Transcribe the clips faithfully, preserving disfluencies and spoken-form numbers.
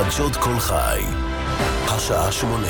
חדשות כל חי, השעה שמונה.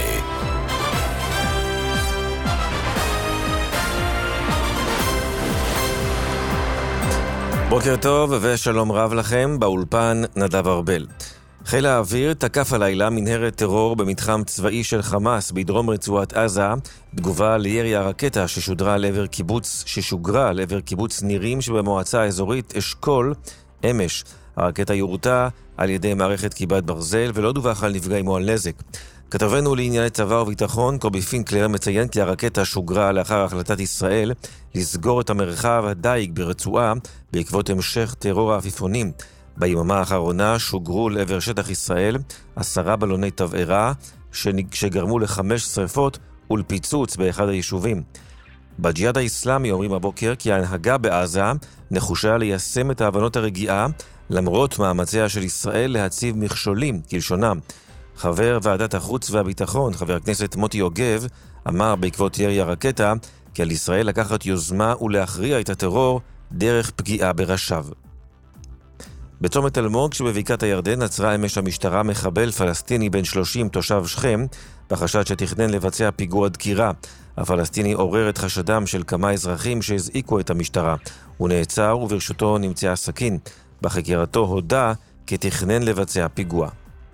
בוקר טוב ושלום רב לכם, באולפן נדב ארבל. חיל האוויר תקף הלילה מנהרת טרור במתחם צבאי של חמאס בדרום רצועת עזה, תגובה לירי הרקטה ששודרה לעבר קיבוץ, ששוגרה לעבר קיבוץ נירים שבמועצה האזורית אשכול אמש. הרקטה יורתה על ידי מערכת כיבת ברזל ולא דווח על נפגעים או על נזק. כתבנו לענייני צבא וביטחון קובי פינקלר מציין כי הרקטה שוגרה לאחר החלטת ישראל לסגור את המרחב הדייג ברצועה בעקבות המשך טרור העפיפונים. ביממה האחרונה שוגרו לעבר שטח ישראל עשרה בלוני תבערה שגרמו לחמש שריפות ולפיצוץ באחד היישובים. בג'יהאד האסלאמי אומרים הבוקר כי ההנהגה בעזה נחושה ליישם את ההבנות הרגיעה למרות מאמציה של ישראל להציב מכשולים כלשונם. חבר ועדת החוץ והביטחון, חבר הכנסת מוטי יוגב, אמר בעקבות ירי הרקטה כי על ישראל לקחת יוזמה ולהכריע את הטרור דרך פגיעה בראשיו. בצומת אלמוג שבבקעת הירדן עצרה אמש המשטרה מחבל פלסטיני בן שלושים תושב שכם בחשד שתכנן לבצע פיגוע דקירה. הפלסטיני עורר את חשדם של כמה אזרחים שהזעיקו את המשטרה. הוא נעצר וברשותו נמצאה סכין. בחקירתו הודה כי תכנן לבצע פיגוע.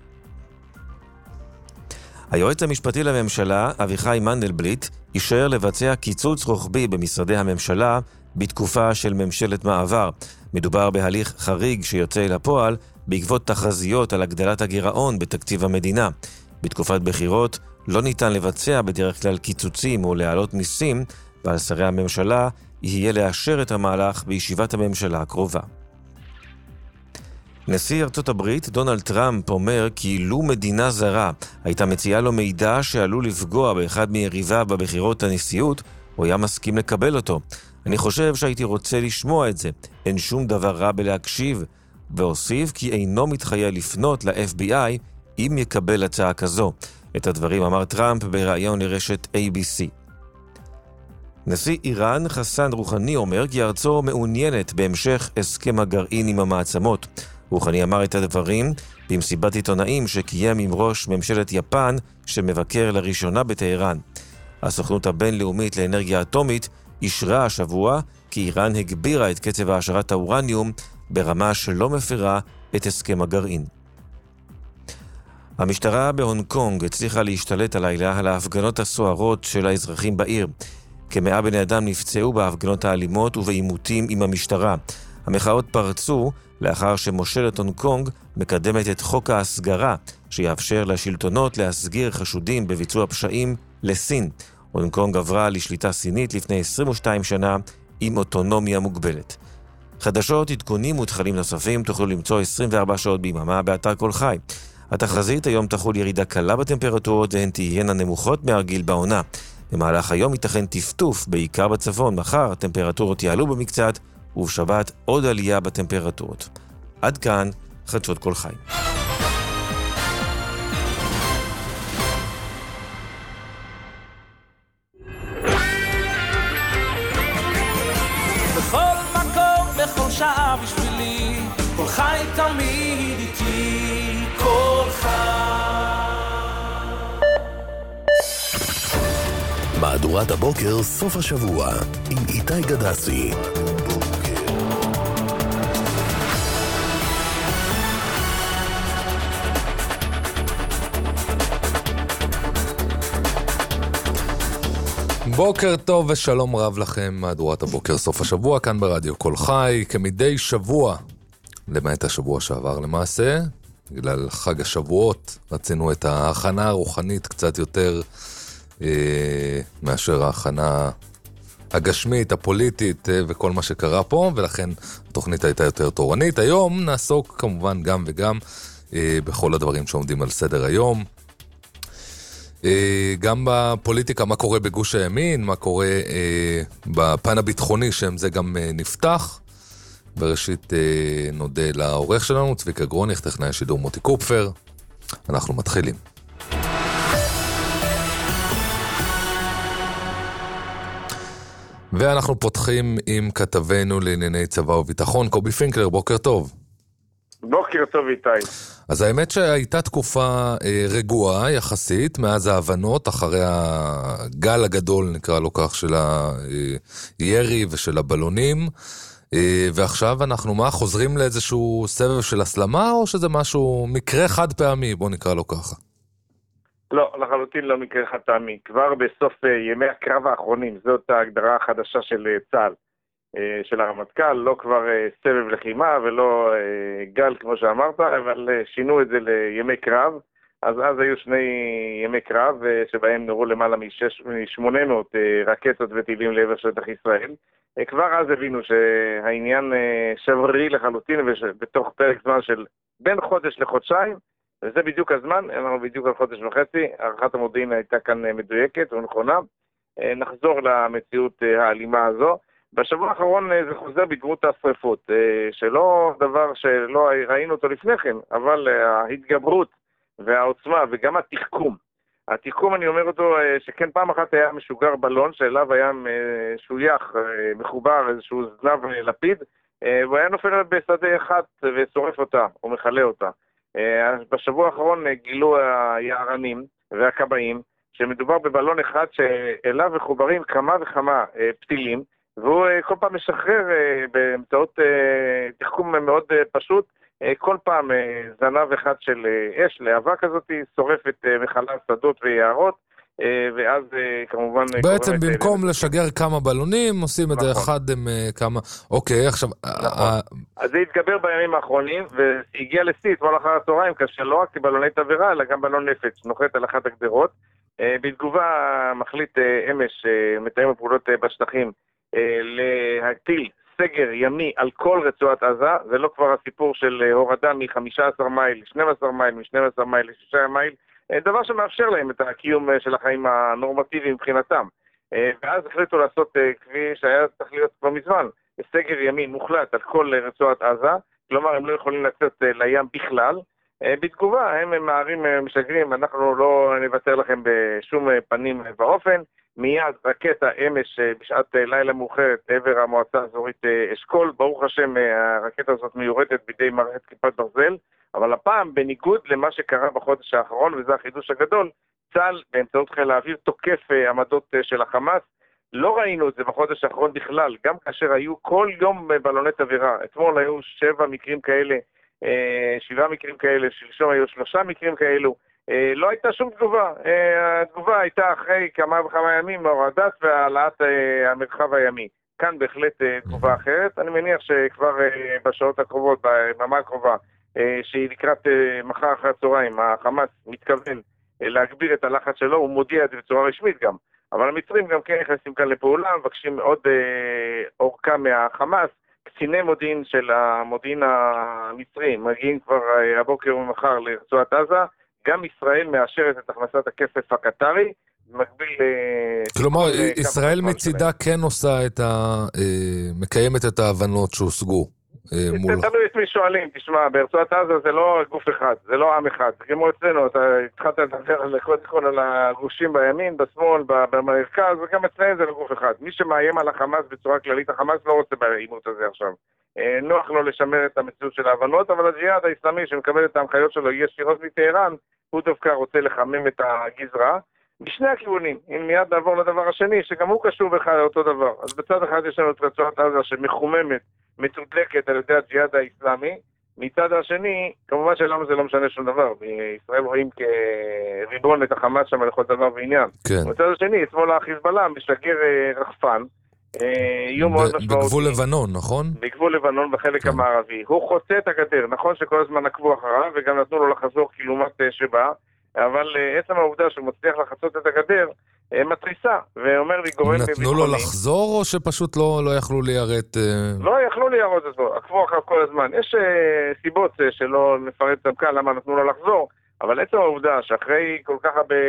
היועץ המשפטי לממשלה, אביחי מנדלבליט, אישר לבצע קיצוץ רוחבי במשרדי הממשלה בתקופה של ממשלת מעבר. מדובר בהליך חריג שיוצא אל הפועל בעקבות תחזיות על הגדלת הגירעון בתקציב המדינה. בתקופת בחירות לא ניתן לבצע בדרך כלל קיצוצים או להעלות מיסים, ועל שרי הממשלה יהיה לאשר את המהלך בישיבת הממשלה הקרובה. נשיא ארצות הברית דונלד טראמפ אומר כי לו מדינה זרה הייתה מציעה לו מידע שעלול לפגוע באחד מיריביו בבחירות הנשיאות, הוא היה מסכים לקבל אותו. אני חושב שהייתי רוצה לשמוע את זה, אין שום דבר רע בלהקשיב, והוסיף כי אינו מתחייב לפנות ל-אף בי איי אם יקבל הצעה כזו. את הדברים אמר טראמפ בראיון לרשת איי בי סי. נשיא איראן חסן רוחני אומר כי ארצו מעוניינת בהמשך הסכם הגרעין עם המעצמות. רוחני אמר את הדברים במסיבת עיתונאים שקיים עם ראש ממשלת יפן שמבקר לראשונה בטהרן. הסוכנות הבינלאומית לאנרגיה אטומית אישרה השבוע כי איראן הגבירה את קצב העשרת האורניום ברמה שלא מפרה את הסכם הגרעין. המשטרה בהונג קונג הצליחה להשתלט הלילה על ההפגנות הסוערות של האזרחים בעיר. כמאה בני אדם נפצעו בהפגנות האלימות ובעימותים עם המשטרה. המחאות פרצו לאחר שמושלת הונג קונג מקדמת את חוק ההסגרה שיאפשר לשלטונות להסגיר חשודים בביצוע פשעים לסין. הונג קונג עברה לשליטה סינית לפני עשרים ושתיים שנה עם אוטונומיה מוגבלת. חדשות, עדכונים ותכנים נוספים תוכלו למצוא עשרים וארבע שעות ביממה באתר כל חי. התחזית היום תחול ירידה קלה בטמפרטורות והן תהיינה נמוכות מהרגיל בעונה. במהלך היום ייתכן טפטוף בעיקר בצפון. מחר הטמפרטורות יעלו במקצת ובשבת עוד עלייה בטמפרטורות. עד כאן חדשות כל חי. בכל מקום, בכל שעה בשבילי, כל חי תמיד איתי, כל חי. מהדורת הבוקר סוף השבוע עם איתי גדסי. בוקר טוב ושלום רב לכם, מהדורת הבוקר סוף השבוע כאן ברדיו כל חי, כמדי שבוע, למעט השבוע שעבר למעשה, בגלל חג השבועות רצינו את ההכנה הרוחנית קצת יותר אה, מאשר ההכנה הגשמית, הפוליטית אה, וכל מה שקרה פה, ולכן התוכנית הייתה יותר תורנית. היום נעסוק כמובן גם וגם אה, בכל הדברים שעומדים על סדר היום. גם בפוליטיקה, מה קורה בגוש הימין, מה קורה אה, בפן הביטחוני, שם זה גם אה, נפתח. בראשית אה, נודה לעורך שלנו, צביקה גרוניך, טכנאי השידור מוטי קופפר. אנחנו מתחילים. ואנחנו פותחים עם כתבנו לענייני צבא וביטחון, קובי פינקלר, בוקר טוב. בוקר טוב איתי. אז האמת שהייתה תקופה אה, רגועה יחסית, מאז ההבנות, אחרי הגל הגדול, נקרא לו כך, של הירי ושל הבלונים, אה, ועכשיו אנחנו מה, חוזרים לאיזשהו סבב של הסלמה, או שזה משהו, מקרה חד פעמי, בוא נקרא לו ככה? לא, לחלוטין לא מקרה חד פעמי. כבר בסוף אה, ימי הקרב האחרונים, זאת ההגדרה החדשה של אה, צה"ל. של הרמטכ"ל, לא כבר סבב לחימה ולא גל כמו שאמרת, אבל שינו את זה לימי קרב. אז אז היו שני ימי קרב שבהם נורו למעלה מ-שמונה מאות רקטות וטילים לעבר שטח ישראל. כבר אז הבינו שהעניין שברי לחלוטין ובתוך פרק זמן של בין חודש לחודשיים, וזה בדיוק הזמן, אנחנו בדיוק על חודש וחצי, הערכת המודיעין הייתה כאן מדויקת ונכונה. נחזור למציאות האלימה הזו. בשבוע האחרון זה חוזר בדמות השריפות, שלא דבר שלא ראינו אותו לפני כן, אבל ההתגברות והעוצמה וגם התחכום. התחכום, אני אומר אותו, שכן פעם אחת היה משוגר בלון, שאליו היה שוייך, מחובר, איזשהו זנב לפיד, והוא היה נופל בשדה אחד ושורף אותה, או מחלה אותה. בשבוע האחרון גילו היערנים והקבעים, שמדובר בבלון אחד שאליו מחוברים כמה וכמה פתילים, והוא כל פעם משחרר באמצעות תחכום מאוד פשוט, כל פעם זנב אחד של אש, להבה כזאת, שורף את מחלה שדות ויערות, ואז כמובן... בעצם במקום לשגר כמה בלונים, עושים את זה אחד עם כמה... אוקיי, עכשיו... אז זה התגבר בימים האחרונים, והגיע לשיא אתמול אחר הצהריים, כאשר לא רק בלוני תבערה, אלא גם בלון נפץ, נוחת על אחת הגדרות. בתגובה מחליט אמש, מתאם הפעולות בשטחים, להטיל סגר ימי על כל רצועת עזה. זה לא כבר הסיפור של הורדה מ-חמישה עשר מייל, שנים עשר מייל, מ-שנים עשר מייל ל-שישה מייל, דבר שמאפשר להם את הקיום של החיים הנורמטיביים מבחינתם. ואז החליטו לעשות, כפי שהיה צריך להיות כבר מזמן, סגר ימי מוחלט על כל רצועת עזה, כלומר הם לא יכולים לצאת לים בכלל. בתגובה הם מערים משגרים, אנחנו לא נוותר לכם בשום פנים ואופן. מיד רקטה אמש בשעת לילה מאוחרת עבר המועצה האזורית אשכול. ברוך השם הרקטה הזאת מיורדת בידי מערכת כיפת ברזל, אבל הפעם בניגוד למה שקרה בחודש האחרון, וזה החידוש הגדול, צה"ל באמצעות חיל האוויר תוקף עמדות של החמאס. לא ראינו את זה בחודש האחרון בכלל, גם כאשר היו כל יום בלוני תבערה. אתמול היו שבע מקרים כאלה, שבעה מקרים כאלה, שלשום היו שלושה מקרים כאלו. לא הייתה שום תגובה. התגובה הייתה אחרי כמה וכמה ימים מהורדת והעלאת המרחב הימי. כאן בהחלט תגובה אחרת. אני מניח שכבר בשעות הקרובות, ביממה הקרובה, שהיא לקראת מחר אחרי הצהריים, החמאס מתכוון להגביר את הלחץ שלו, הוא מודיע את זה בצורה רשמית גם. אבל המצרים גם כן נכנסים כאן לפעולה, מבקשים עוד אורכה מהחמאס. קציני מודיעין של המודיעין המצרים מגיעים כבר הבוקר ומחר לרצועת עזה. גם ישראל מאשרת את הכנסת הכסף הקטרי, במקביל... כלומר, ישראל מצידה כן עושה את ה... מקיימת את ההבנות שהושגו. תלוי את מי שואלים, תשמע, ברצועת עזה זה לא גוף אחד, זה לא עם אחד. כמו אצלנו, אתה התחלת לדבר קודם כל על הגושים בימין, בשמאל, במרכז, וגם אצלנו זה לא גוף אחד. מי שמאיים על החמאס בצורה כללית, החמאס לא רוצה בעימות הזה עכשיו. נוח לו לשמר את המציאות של ההבנות, אבל הג'יהאד האסלאמי שמקבל את ההנחיות שלו ישירות מטהרן, הוא דווקא רוצה לחמם את הגזרה. בשני הכיוונים, אם מיד נעבור לדבר השני, שגם הוא קשור בכלל לאותו דבר. אז בצד אחד יש לנו את רצועת עזה שמחוממת, מתודלקת על ידי הג'יהאד האסלאמי. מצד השני, כמובן שלמה זה לא משנה שום דבר. בישראל רואים כריבון את החמאס שם לכל דבר ועניין. כן. מצד השני, אתמול החיזבאללה משגר רחפן, איום מאוד משמעותי. בגבול לבנון, נכון? בגבול לבנון בחלק כן. המערבי. הוא חוצה את הגדר, נכון שכל הזמן עקבו אחריו, וגם נתנו לו לחזור כלעומת שבא, אבל עצם העובדה שהוא מצליח לחצות את הגדר, מטריסה, ואומר לי גורם ביטחוני. נתנו לו לחזור, או שפשוט לא, לא יכלו לירת? לא יכלו לירות אותו, עקבו אחריו כל הזמן. יש סיבות שלא נפרט אותם כאן, למה נתנו לו לחזור, אבל עצם העובדה שאחרי כל כך הרבה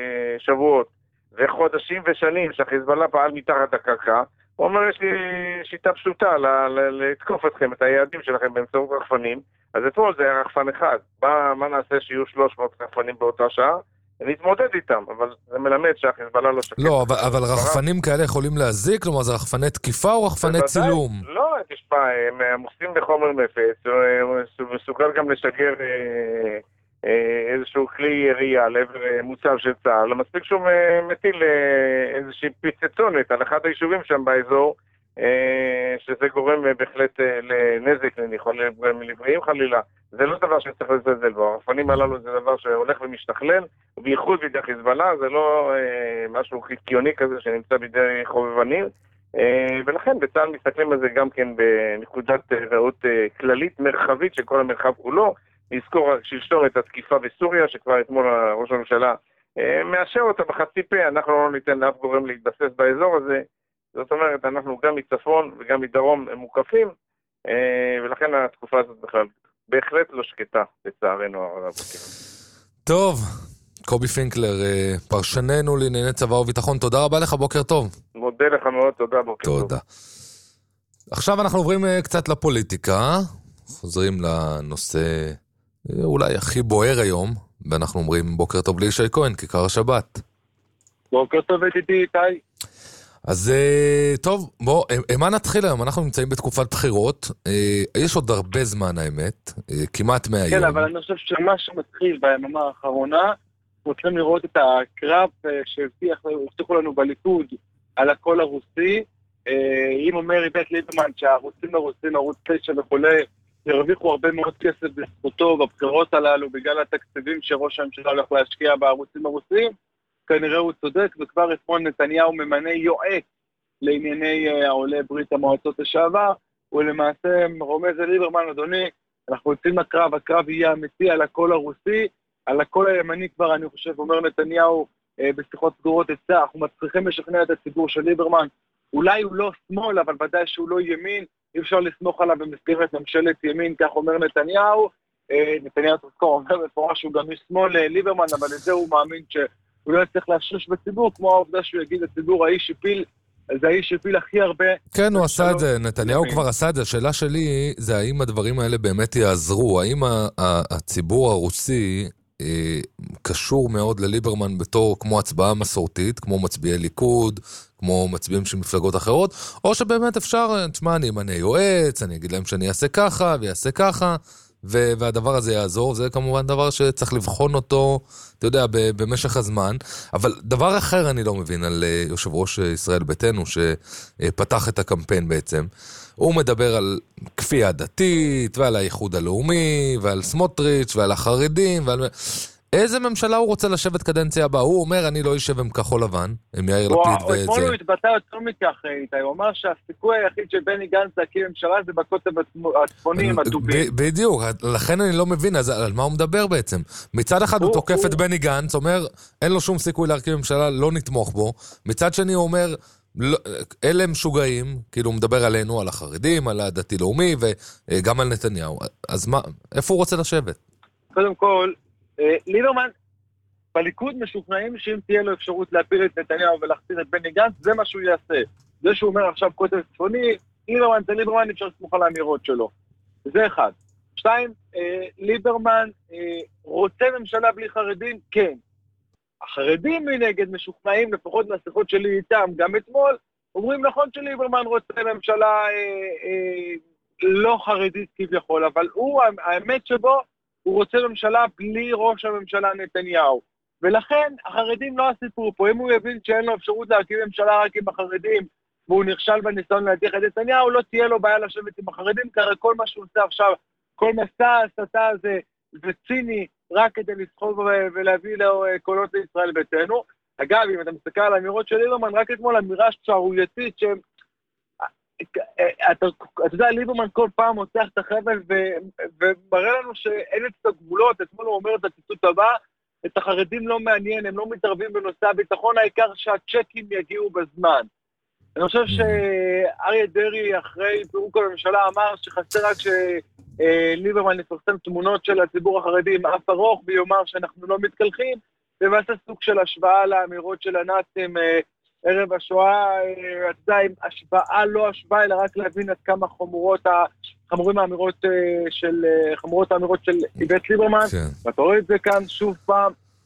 שבועות, וחודשים ושנים שהחיזבאללה פעל מתחת הקרקע, הוא אומר, יש לי שיטה פשוטה לתקוף אתכם, את היעדים שלכם באמצעות רחפנים. אז אתמול זה היה רחפן אחד. מה, מה נעשה שיהיו שלוש מאות רחפנים באותה שעה? להתמודד איתם, אבל זה מלמד שהחיזבאללה לא שקט. לא, אבל, אבל רחפנים כאלה יכולים להזיק? כלומר, זה רחפני תקיפה או רחפני צילום? לא, תשמע, הם עמוסים בחומר נפץ, הוא מסוגל גם לשגר אה, אה, איזשהו כלי ירייה לעבר מוצב של צה"ל, מספיק שהוא מטיל אה, איזושהי פיצצונת על אחד היישובים שם באזור, אה, שזה גורם בהחלט אה, לנזק, לבריאים חלילה. זה לא דבר שצריך לזלזל בו, הרחפנים הללו זה דבר שהולך ומשתכלל, ובייחוד בידי חיזבאללה, זה לא אה, משהו חיקיוני כזה שנמצא בידי חובבנים, אה, ולכן בצה"ל מסתכלים על זה גם כן בנקודת ראות אה, כללית, מרחבית של כל המרחב כולו, נזכור שלשום את התקיפה בסוריה, שכבר אתמול ראש הממשלה אה, מאשר אותה בחצי פה, אנחנו לא ניתן לאף גורם להתבסס באזור הזה, זאת אומרת, אנחנו גם מצפון וגם מדרום מוקפים, אה, ולכן התקופה הזאת בכלל בהחלט לא שקטה, לצערנו הרב. טוב, קובי פינקלר, פרשננו לענייני צבא וביטחון, תודה רבה לך, בוקר טוב. מודה לך מאוד, תודה, בוקר טוב. תודה. עכשיו אנחנו עוברים קצת לפוליטיקה, חוזרים לנושא אולי הכי בוער היום, ואנחנו אומרים בוקר טוב לישי כהן, כיכר השבת. בוקר טוב איתי איתי. אז טוב, בוא, מה נתחיל היום? אנחנו נמצאים בתקופת בחירות, יש עוד הרבה זמן האמת, כמעט מהיום. כן, אבל אני חושב שמה שמתחיל ביממה האחרונה, רוצים לראות את הקרב שהבטיחו לנו בליכוד על הקול הרוסי, אם אומר איווט ליברמן שהערוצים הרוסים, ערוץ תשע וכולי, ירוויחו הרבה מאוד כסף בזכותו בבחירות הללו, בגלל התקציבים שראש הממשלה הולך להשקיע בערוצים הרוסים, כנראה הוא צודק, וכבר אתמול נתניהו ממנה יועץ לענייני העולי ברית המועצות לשעבר, ולמעשה רומז ליברמן, אדוני, אנחנו יוצאים לקרב, הקרב יהיה אמיתי על הקול הרוסי, על הקול הימני כבר, אני חושב, אומר נתניהו בשיחות סגורות אצלה, אנחנו מצליחים לשכנע את הציבור של ליברמן, אולי הוא לא שמאל, אבל ודאי שהוא לא ימין, אי אפשר לסמוך עליו במסגרת ממשלת ימין, כך אומר נתניהו, נתניהו תזכור, אומר בפורש שהוא גם איש שמאל ליברמן, אבל לזה הוא מאמין ש... הוא לא צריך להשריש בציבור, כמו העובדה שהוא יגיד לציבור, האיש הפיל, זה האיש הפיל הכי הרבה. כן, הוא עשה את זה, נתניהו כבר עשה את זה. השאלה שלי זה האם הדברים האלה באמת יעזרו, האם הציבור הרוסי קשור מאוד לליברמן בתור כמו הצבעה מסורתית, כמו מצביעי ליכוד, כמו מצביעים של מפלגות אחרות, או שבאמת אפשר, תשמע, אני אמנה יועץ, אני אגיד להם שאני אעשה ככה ויעשה ככה, והדבר הזה יעזור, זה כמובן דבר שצריך לבחון אותו, אתה יודע, במשך הזמן, אבל דבר אחר אני לא מבין על יושב ראש ישראל ביתנו, שפתח את הקמפיין בעצם, הוא מדבר על כפייה דתית, ועל האיחוד הלאומי, ועל סמוטריץ', ועל החרדים, ועל... איזה ממשלה הוא רוצה לשבת קדנציה הבאה? הוא אומר, אני לא יושב עם כחול לבן, עם יאיר לפיד ואת זה. אתמול הוא התבטא יותר מכך, איתי, הוא אמר שהסיכוי היחיד של בני גנץ להקים ממשלה זה בקוטב הצפוני עם הדובים. בדיוק, לכן אני לא מבין, אז על מה הוא מדבר בעצם? מצד אחד הוא תוקף את בני גנץ, אומר, אין לו שום סיכוי להקים ממשלה, לא נתמוך בו. מצד שני הוא אומר, אלה משוגעים, כאילו הוא מדבר עלינו, על החרדים, על הדתי-לאומי וגם על נתניהו. אז מה, איפה הוא רוצה לשבת? קודם כל, ליברמן, בליכוד משוכנעים שאם תהיה לו אפשרות להפיל את נתניהו ולהחתים את בני גנץ, זה מה שהוא יעשה. זה שהוא אומר עכשיו קוטב צפוני, ליברמן זה ליברמן, אפשר לסמוך על האמירות שלו. זה אחד. שתיים, ליברמן רוצה ממשלה בלי חרדים? כן. החרדים מנגד משוכנעים, לפחות מהשיחות שלי איתם, גם אתמול, אומרים נכון שליברמן רוצה ממשלה לא חרדית כביכול, אבל הוא, האמת שבו, הוא רוצה ממשלה בלי ראש הממשלה נתניהו. ולכן החרדים לא הסיפור פה. אם הוא יבין שאין לו אפשרות להקים ממשלה רק עם החרדים, והוא נכשל בניסיון להדיח את נתניהו, לא תהיה לו בעיה לשבת עם החרדים, כי כל מה שהוא עושה עכשיו, כל מסע ההסתה הזה, זה ציני, רק כדי לסחוב ולהביא לו קולות לישראל ביתנו. אגב, אם אתה מסתכל על האמירות של ליברמן, רק אתמול אמירה שערורייתית שהם... אתה, אתה יודע, ליברמן כל פעם מוצח את החבל ומראה לנו שאין את הגבולות. אתמול הוא אומר את הציטוט הבא, את החרדים לא מעניין, הם לא מתערבים בנושא הביטחון, העיקר שהצ'קים יגיעו בזמן. אני חושב שאריה דרעי אחרי פירוק הממשלה אמר שחסר רק שליברמן יפרסם תמונות של הציבור החרדי עם אף ארוך ויאמר שאנחנו לא מתקלחים, ומעשה סוג של השוואה לאמירות של הנאצים ערב השואה, אתה יודע, עם השוואה לא השוואה, אלא רק להבין עד כמה חמורות, חמורים האמירות של, חמורות האמירות של איווט ליברמן, ואתה רואה את זה כאן שוב פעם,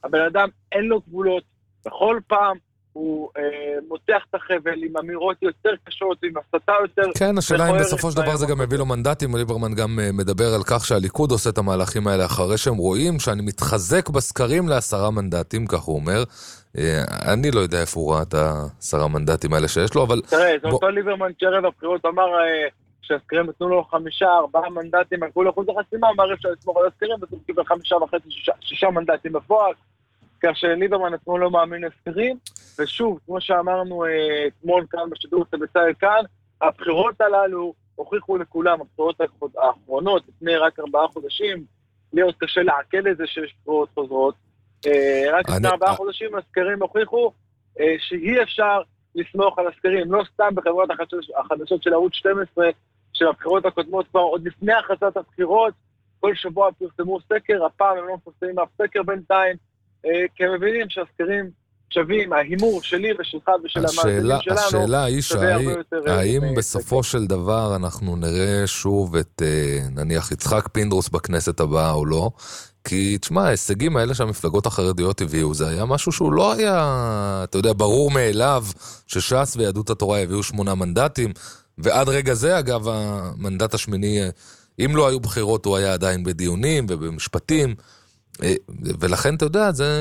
הבן אדם אין לו גבולות, בכל פעם הוא אה, מותח את החבל עם אמירות יותר קשות, עם הסתה יותר... כן, השאלה אם בסופו של דבר זה גם מביא לו מנדטים, ליברמן גם מדבר על כך שהליכוד עושה את המהלכים האלה אחרי שהם רואים שאני מתחזק בסקרים לעשרה מנדטים, כך הוא אומר. אני לא יודע איפה הוא ראה את העשרה מנדטים האלה שיש לו, אבל... תראה, זה אותו ליברמן שערב הבחירות אמר שהסקרים נתנו לו חמישה, ארבעה מנדטים, הלכו לאחוז החסימה, אמר אפשר לסמוך על הסקרים, וזה קיבל חמישה וחצי, שישה מנדטים בפועל. כך שליברמן עצמו לא מאמין לסקרים, ושוב, כמו שאמרנו אתמול כאן בשידור בצהל כאן, הבחירות הללו הוכיחו לכולם, הבחירות האחרונות, לפני רק ארבעה חודשים, להיות קשה לעכל את זה שיש בחירות חוזרות, רק לפני ארבעה חודשים הסקרים הוכיחו שאי אפשר לסמוך על הסקרים, לא סתם בחברות החדשות של ערוץ שתים עשרה, של הבחירות הקודמות כבר, עוד לפני הכרזת הבחירות, כל שבוע פרסמו סקר, הפעם הם לא מפרסמים אף סקר בינתיים, כי הם מבינים שהסקרים שווים, ההימור שלי ושלך ושל המאזינים שלנו, השאלה היא שהאם בסופו של דבר אנחנו נראה שוב את נניח יצחק פינדרוס בכנסת הבאה או לא, כי תשמע, ההישגים האלה שהמפלגות החרדיות הביאו, זה היה משהו שהוא לא היה, אתה יודע, ברור מאליו, שש"ס ויהדות התורה הביאו שמונה מנדטים, ועד רגע זה אגב המנדט השמיני, אם לא היו בחירות הוא היה עדיין בדיונים ובמשפטים, ולכן אתה יודע, זה...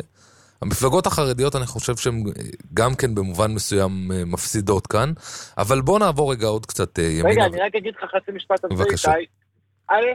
המפלגות החרדיות אני חושב שהן גם כן במובן מסוים מפסידות כאן, אבל בוא נעבור רגע עוד קצת ימינה. רגע, אני רק אגיד לך חצי משפט על זה איתי. א',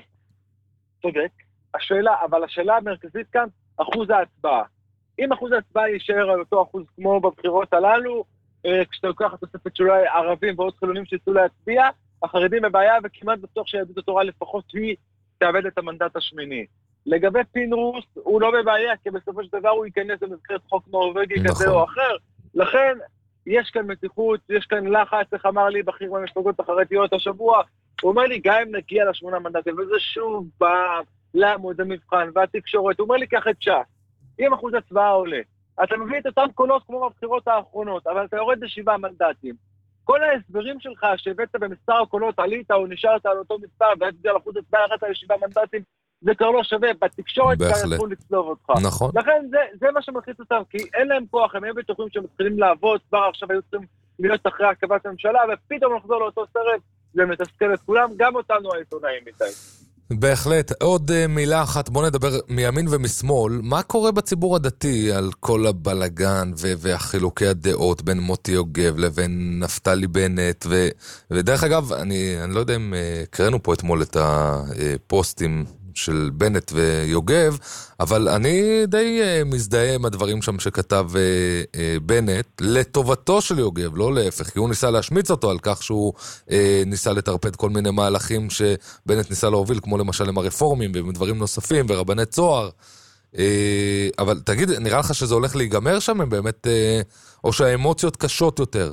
צודק, השאלה, אבל השאלה המרכזית כאן, אחוז ההצבעה. אם אחוז ההצבעה יישאר על אותו אחוז כמו בבחירות הללו, כשאתה לוקח את תוספת שאולי ערבים ועוד חילונים שיצאו להצביע, החרדים בבעיה וכמעט בטוח שיהדות התורה לפחות היא תאבד את המנדט השמיני. לגבי פינדרוס, הוא לא בבעיה, כי בסופו של דבר הוא ייכנס למסגרת חוק נורווגי נכון. כזה או אחר. לכן, יש כאן מתיחות, יש כאן לחץ, איך אמר לי בכיר במפלגות החרדיות השבוע, הוא אומר לי, גם אם נגיע לשמונה מנדטים, וזה שוב בא לעמוד המבחן והתקשורת, הוא אומר לי, קח את ש"ס, אם אחוז הצבעה עולה, אתה מביא את אותם קולות כמו בבחירות האחרונות, אבל אתה יורד לשבעה מנדטים. כל ההסברים שלך שהבאת במספר הקולות, עלית או נשארת על אותו מספר, ואת זה על אחוז הצבעה אחת על שבעה מנדטים, זה כבר לא שווה, בתקשורת כאן יכולו לצלוב אותך. נכון. לכן זה, זה מה שמלחיץ אותם, כי אין להם כוח, הם היו בטוחים שהם מתחילים לעבוד, כבר עכשיו היו צריכים להיות אחרי הקבת הממשלה, ופתאום נחזור לאותו סרט, זה מתסכל את כולם, גם אותנו העיתונאים איתי. בהחלט. עוד uh, מילה אחת, בוא נדבר מימין ומשמאל, מה קורה בציבור הדתי על כל הבלגן ו- והחילוקי הדעות בין מוטי יוגב לבין נפתלי בנט, ו- ודרך אגב, אני, אני לא יודע אם uh, קראנו פה אתמול את הפוסטים, של בנט ויוגב, אבל אני די uh, מזדהה עם הדברים שם שכתב uh, uh, בנט, לטובתו של יוגב, לא להפך, כי הוא ניסה להשמיץ אותו על כך שהוא uh, ניסה לטרפד כל מיני מהלכים שבנט ניסה להוביל, כמו למשל עם הרפורמים ודברים נוספים ורבני צוהר. Uh, אבל תגיד, נראה לך שזה הולך להיגמר שם, הם באמת, uh, או שהאמוציות קשות יותר?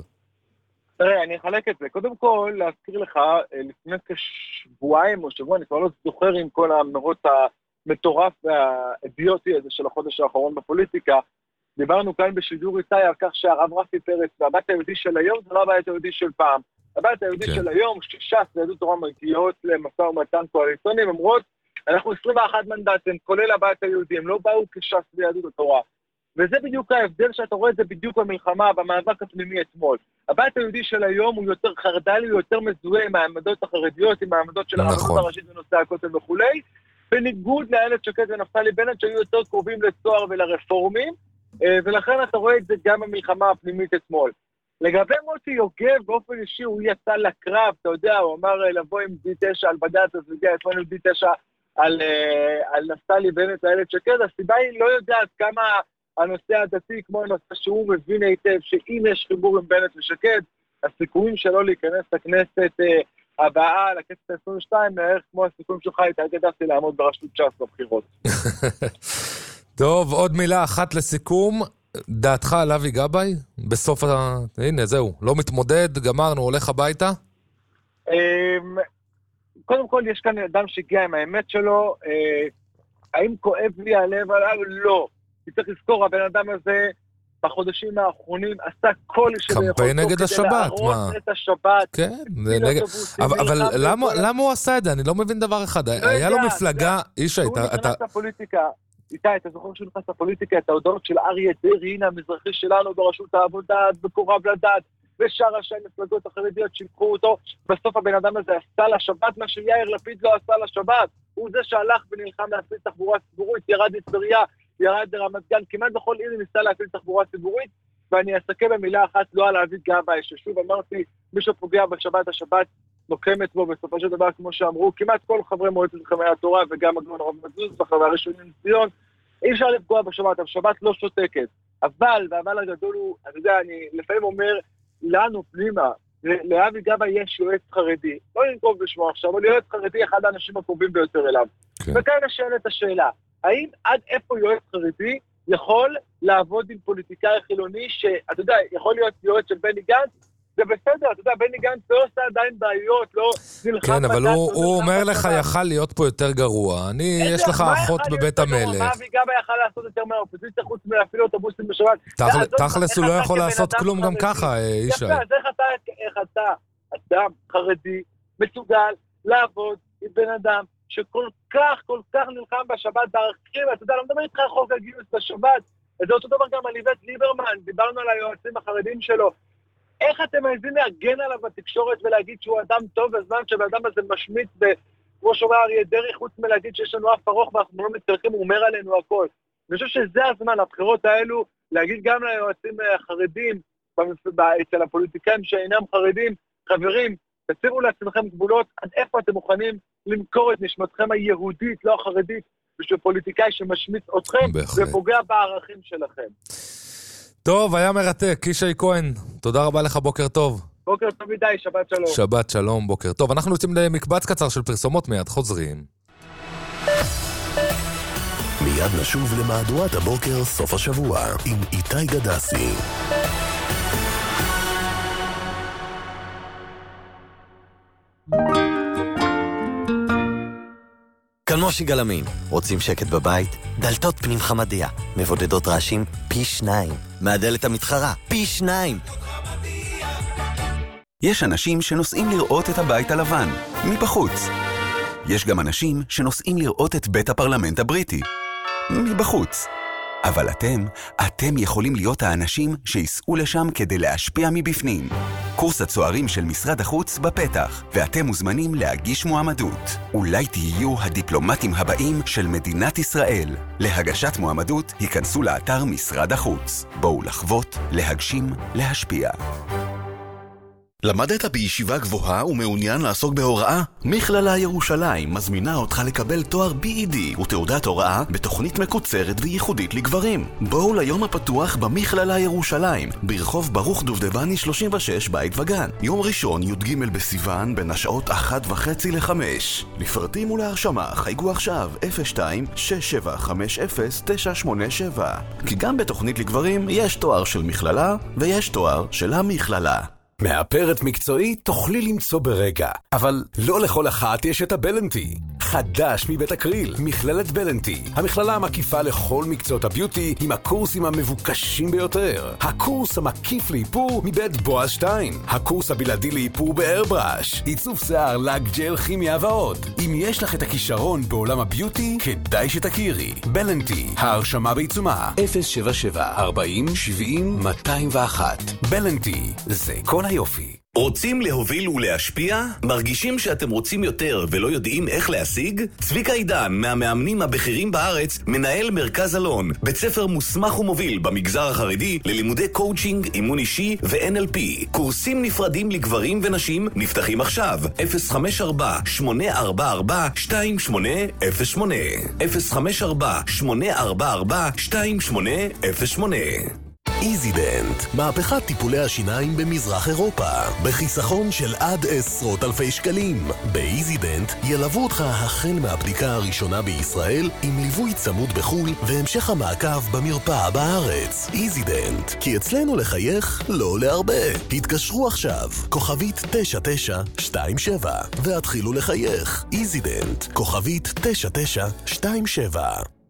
תראה, אני אחלק את זה. קודם כל, להזכיר לך, לפני כשבועיים או שבוע, אני כבר לא זוכר עם כל המרוץ המטורף והאידיוטי הזה של החודש האחרון בפוליטיקה, דיברנו כאן בשידור איתי על כך שהרב רפי פרץ והבית היהודי של היום זה לא הבית היהודי של פעם. הבית היהודי של היום, שש"ס ויהדות התורה מגיעות למשא ומתן קואליציוני, הם אומרות, אנחנו עשרים ואחד מנדטים, כולל הבית היהודי, הם לא באו כש"ס ויהדות התורה. וזה בדיוק ההבדל שאתה רואה את זה בדיוק במלחמה, במאבק הפנימי אתמול. הבית היהודי של היום הוא יותר חרדלי, הוא יותר מזוהה עם העמדות החרדיות, עם העמדות של הרבנות הראשית בנושא הכותל וכולי, בניגוד לאיילת שקד ונפתלי בנט שהיו יותר קרובים לצוהר ולרפורמים, ולכן אתה רואה את זה גם במלחמה הפנימית אתמול. לגבי מוטי יוגב, באופן אישי הוא יצא לקרב, אתה יודע, הוא אמר לבוא עם די תשע על בג"ץ, אז הגיע אתמול עם די תשע על, על נפתלי בנט ואיילת שקד, הסיבה היא לא יודעת כמה הנושא הדתי, כמו הנושא שהוא מבין היטב, שאם יש חיבור עם בנט ושקד, הסיכויים שלו להיכנס לכנסת אה, הבאה, לכנסת עשרים ושתיים, נערך כמו הסיכויים שלך, התגדסתי לעמוד בראשות ש"ס בבחירות. טוב, עוד מילה אחת לסיכום. דעתך על אבי גבאי? בסוף ה... הנה, זהו, לא מתמודד, גמרנו, הולך הביתה? קודם כל, יש כאן אדם שהגיע עם האמת שלו. האם כואב לי הלב עליו? לא. צריך לזכור, הבן אדם הזה בחודשים האחרונים עשה כל שלו קמפיין נגד השבת, מה? את השבת. כן, אבל למה הוא עשה את זה? אני לא מבין דבר אחד. היה לו מפלגה, איש הייתה... הוא נכנס לפוליטיקה. איתי, אתה זוכר שהוא נכנס לפוליטיקה, את ההודעות של אריה דרעי, הנה המזרחי שלנו בראשות העבודה, בקורב לדעת, ושאר ראשי המפלגות החרדיות שיבחו אותו, בסוף הבן אדם הזה עשה לשבת, מה שיאיר לפיד לא עשה לשבת, הוא זה שהלך ונלחם להפעיל תחבורה ציבורית, ירד לסבריה, ירד לרמת גן, כמעט בכל עיר ניסה להפעיל תחבורה ציבורית, ואני אסכם במילה אחת, לא על אביב גבאי, ששוב אמרתי, מי שפוגע בשבת, השבת נוקמת בו, בסופו של דבר, כמו שאמרו, כמעט כל חברי מועצת חכמי התורה, וגם הגאון הרב מזוז, בחברי הראשונים לציון, אי אפשר לפגוע בשבת, השבת לא שותקת. אבל, והאבל הגדול הוא, אני יודע, אני לפעמים אומר, לנו פנימה, לאבי גבאי יש יועץ חרדי, לא ננקוב בשמו עכשיו, אבל יועץ חרדי אחד האנשים הקרובים ביותר אליו. כן. וכאן נשאלת השאלה, האם עד איפה יועץ חרדי יכול לעבוד עם פוליטיקאי חילוני, שאתה יודע, יכול להיות יועץ של בני גנץ, זה בסדר, אתה יודע, בני גנץ לא עושה עדיין בעיות, לא נלחם... כן, אבל הוא אומר לך, יכל להיות פה יותר גרוע. אני, יש לך אחות בבית המלך. מה אבי גבאי יכל לעשות יותר מהאופוזיציה, חוץ מלהפעיל אוטובוסים בשבת? תכלס הוא לא יכול לעשות כלום גם ככה, ישי. יפה, אז איך אתה, אדם חרדי, מסוגל לעבוד עם בן אדם שכל כך, כל כך נלחם בשבת בערכים, אתה יודע, לא מדבר איתך חוק הגיוס בשבת, זה אותו דבר גם על איווט ליברמן, דיברנו על היועצים החרדים שלו, איך אתם מעזים להגן עליו בתקשורת ולהגיד שהוא אדם טוב, בזמן שהאדם הזה משמיץ כמו שאומר אריה דרעי, חוץ מלהגיד שיש לנו אף ארוך ואנחנו לא מתקלחים, הוא אומר עלינו הכל. אני חושב שזה הזמן, הבחירות האלו, להגיד גם ליועצים החרדים, אצל הפוליטיקאים שאינם חרדים, חברים, תציבו לעצמכם גבולות, עד איפה אתם מוכנים למכור את נשמתכם היהודית, לא החרדית, בשביל פוליטיקאי שמשמיץ אתכם ופוגע בערכים שלכם. טוב, היה מרתק. ישי כהן, תודה רבה לך, בוקר טוב. בוקר טוב מדי, שבת שלום. שבת שלום, בוקר טוב. אנחנו יוצאים למקבץ קצר של פרסומות, מיד חוזרים. מיד נשוב למהדורת הבוקר סוף השבוע עם איתי גדסי. כאן מושי גלמין, רוצים שקט בבית? דלתות פנים חמדיה, מבודדות רעשים פי שניים, מהדלת המתחרה פי שניים. יש אנשים שנוסעים לראות את הבית הלבן, מבחוץ. יש גם אנשים שנוסעים לראות את בית הפרלמנט הבריטי, מבחוץ. אבל אתם, אתם יכולים להיות האנשים שיסעו לשם כדי להשפיע מבפנים. קורס הצוערים של משרד החוץ בפתח, ואתם מוזמנים להגיש מועמדות. אולי תהיו הדיפלומטים הבאים של מדינת ישראל. להגשת מועמדות, היכנסו לאתר משרד החוץ. בואו לחוות, להגשים, להשפיע. למדת בישיבה גבוהה ומעוניין לעסוק בהוראה? מכללה ירושלים מזמינה אותך לקבל תואר בי אי די ותעודת הוראה בתוכנית מקוצרת וייחודית לגברים. בואו ליום הפתוח במכללה ירושלים, ברחוב ברוך דובדבני שלושים ושש בית וגן. יום ראשון י"ג בסיוון בין השעות אחת וחצי לחמש. לפרטים ולהרשמה חייגו עכשיו אפס שתיים שש שבע חמש אפס תשע שמונה שבע. כי גם בתוכנית לגברים יש תואר של מכללה ויש תואר של המכללה. מאפרת מקצועית תוכלי למצוא ברגע, אבל לא לכל אחת יש את הבלנטי. חדש מבית אקריל, מכללת בלנטי, המכללה המקיפה לכל מקצועות הביוטי עם הקורסים המבוקשים ביותר. הקורס המקיף לאיפור מבית בועז שטיין, הקורס הבלעדי לאיפור באיירבראש, עיצוב שיער, לק, ג'ל, כימיה ועוד. אם יש לך את הכישרון בעולם הביוטי, כדאי שתכירי. בלנטי, ההרשמה בעיצומה אפס שבע שבע ארבעים שבעים מאתיים ואחת. בלנטי, זה כל היופי. רוצים להוביל ולהשפיע? מרגישים שאתם רוצים יותר ולא יודעים איך להשיג? צביקה עידן, מהמאמנים הבכירים בארץ, מנהל מרכז אלון, בית ספר מוסמך ומוביל במגזר החרדי ללימודי קואוצ'ינג, אימון אישי ו-אן אל פי. קורסים נפרדים לגברים ונשים נפתחים עכשיו. אפס חמש ארבע שמונה ארבע ארבע שתיים שמונה אפס שמונה אפס חמש ארבע שמונה ארבע ארבע שתיים שמונה אפס שמונה. איזידנט, מהפכת טיפולי השיניים במזרח אירופה, בחיסכון של עד עשרות אלפי שקלים. באיזידנט ילוו אותך החל מהבדיקה הראשונה בישראל עם ליווי צמוד בחול והמשך המעקב במרפאה בארץ. איזידנט, כי אצלנו לחייך לא עולה הרבה. התקשרו עכשיו, כוכבית תשע תשע שתיים שבע, והתחילו לחייך. איזידנט, כוכבית תשע תשע שתיים שבע.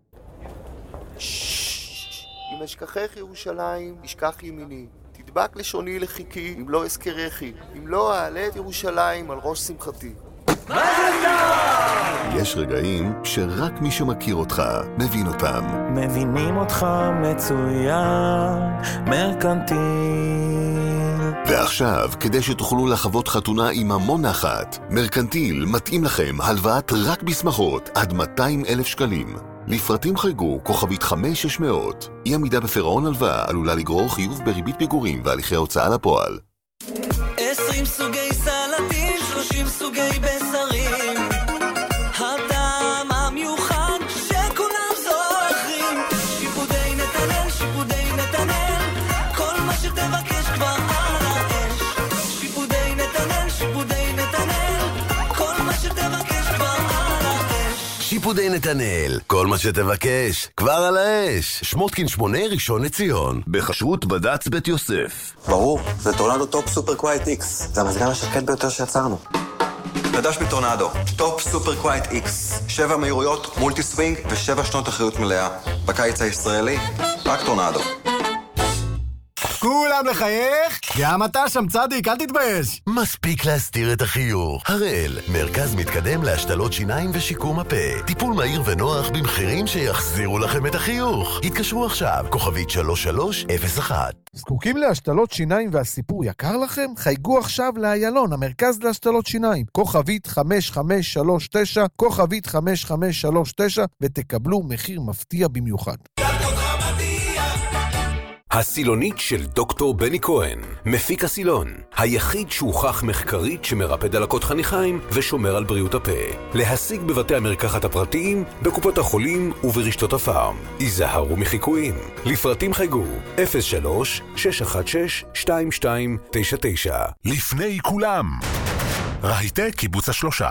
אם אשכחך ירושלים, ישכח ימיני. תדבק לשוני לחיקי, אם לא אזכרכי. אם לא אעלה את ירושלים על ראש שמחתי. יש יש רגעים שרק מי שמכיר אותך מבין אותם. מבינים אותך מצוין, מרקנטיל. ועכשיו, כדי שתוכלו לחוות חתונה עם המון נחת, מרקנטיל מתאים לכם הלוואת רק בשמחות עד מאתיים אלף שקלים. לפרטים חייגו כוכבית חמש שש מאות. אי עמידה בפירעון הלוואה עלולה לגרור חיוב בריבית פיגורים והליכי הוצאה לפועל. עשרים סוגי סלטים, שלושים סוגי בשרים, הטעם המיוחד שכולם זוכרים. שיפודי נתנאל, שיפודי נתנאל, כל מה שתבקש כבר על האש. שיפודי נתנאל, שיפודי נתנאל, כל מה שתבקש כבר על האש. שיפודי נתנאל, כל מה שתבקש כבר על האש. שמותקין שמונה, ראשון לציון. בחשרות בד"ץ בית יוסף. ברור, זה טורנדו טופ סופר קווייט איקס. זה המזגן השקט ביותר שיצרנו. חדש בטורנדו, טופ סופר קווייט איקס. שבע מהירויות, מולטי סווינג ושבע שנות אחריות מלאה. בקיץ הישראלי, רק טורנדו. כולם לחייך? גם אתה שם צדיק, אל תתבייש. מספיק להסתיר את החיוך. הראל, מרכז מתקדם להשתלות שיניים ושיקום הפה. טיפול מהיר ונוח במחירים שיחזירו לכם את החיוך. התקשרו עכשיו, כוכבית שלוש שלוש אפס אחת. זקוקים להשתלות שיניים והסיפור יקר לכם? חייגו עכשיו לאיילון, המרכז להשתלות שיניים. כוכבית חמש חמש שלוש תשע, כוכבית חמש חמש שלוש תשע, ותקבלו מחיר מפתיע במיוחד. הסילונית של דוקטור בני כהן, מפיק הסילון, היחיד שהוכח מחקרית שמרפא דלקות חניכיים ושומר על בריאות הפה. להשיג בבתי המרקחת הפרטיים, בקופות החולים וברשתות הפארם. היזהרו מחיקויים. לפרטים חייגו אפס שלוש שש אחת שש שתיים שתיים תשע תשע. לפני כולם, רהיטי קיבוץ השלושה.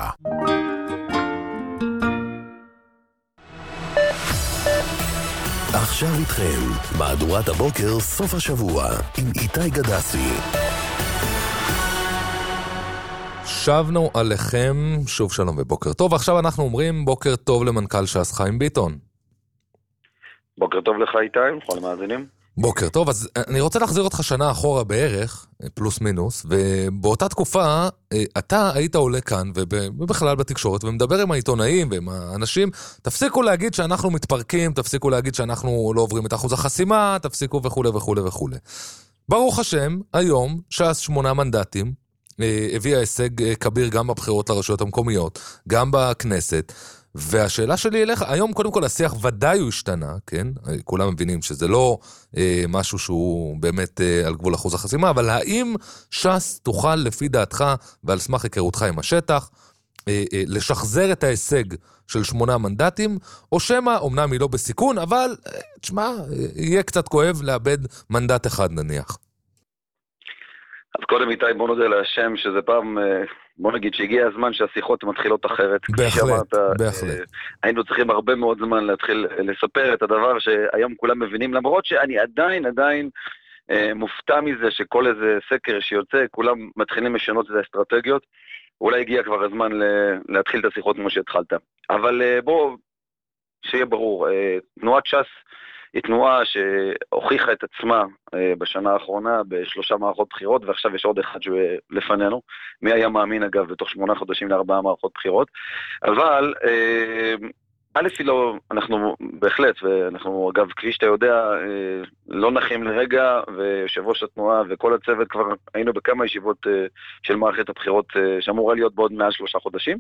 עכשיו איתכם, מהדורת הבוקר סוף השבוע, עם איתי גדסי. שבנו עליכם, שוב שלום ובוקר טוב. עכשיו אנחנו אומרים בוקר טוב למנכ"ל ש"ס חיים ביטון. בוקר טוב לך איתי, לכל המאזינים. בוקר טוב, אז אני רוצה להחזיר אותך שנה אחורה בערך, פלוס מינוס, ובאותה תקופה אתה היית עולה כאן, ובכלל בתקשורת, ומדבר עם העיתונאים ועם האנשים, תפסיקו להגיד שאנחנו מתפרקים, תפסיקו להגיד שאנחנו לא עוברים את אחוז החסימה, תפסיקו וכו' וכו' וכו'. ברוך השם, היום ש"ס שמונה מנדטים, הביאה הישג כביר גם בבחירות לרשויות המקומיות, גם בכנסת, והשאלה שלי אליך, היום קודם כל השיח ודאי הוא השתנה, כן? כולם מבינים שזה לא אה, משהו שהוא באמת אה, על גבול אחוז החסימה, אבל האם ש"ס תוכל לפי דעתך ועל סמך היכרותך עם השטח, אה, אה, לשחזר את ההישג של שמונה מנדטים, או שמה, אמנם היא לא בסיכון, אבל אה, תשמע, אה, יהיה קצת כואב לאבד מנדט אחד נניח. אז קודם איתי, בוא נודה להשם שזה פעם, בוא נגיד שהגיע הזמן שהשיחות מתחילות אחרת. בהחלט, בהחלט. היינו צריכים הרבה מאוד זמן להתחיל לספר את הדבר שהיום כולם מבינים, למרות שאני עדיין, עדיין מופתע מזה שכל איזה סקר שיוצא, כולם מתחילים לשנות את האסטרטגיות. אולי הגיע כבר הזמן להתחיל את השיחות כמו שהתחלת. אבל בוא, שיהיה ברור, תנועת ש"ס, היא תנועה שהוכיחה את עצמה בשנה האחרונה בשלושה מערכות בחירות, ועכשיו יש עוד אחד לפנינו. מי היה מאמין אגב בתוך שמונה חודשים לארבעה מערכות בחירות. אבל א' היא לא, אנחנו בהחלט, ואנחנו אגב כפי שאתה יודע, לא נחים לרגע, ויושב ראש התנועה וכל הצוות כבר היינו בכמה ישיבות של מערכת הבחירות שאמורה להיות בעוד מעל שלושה חודשים.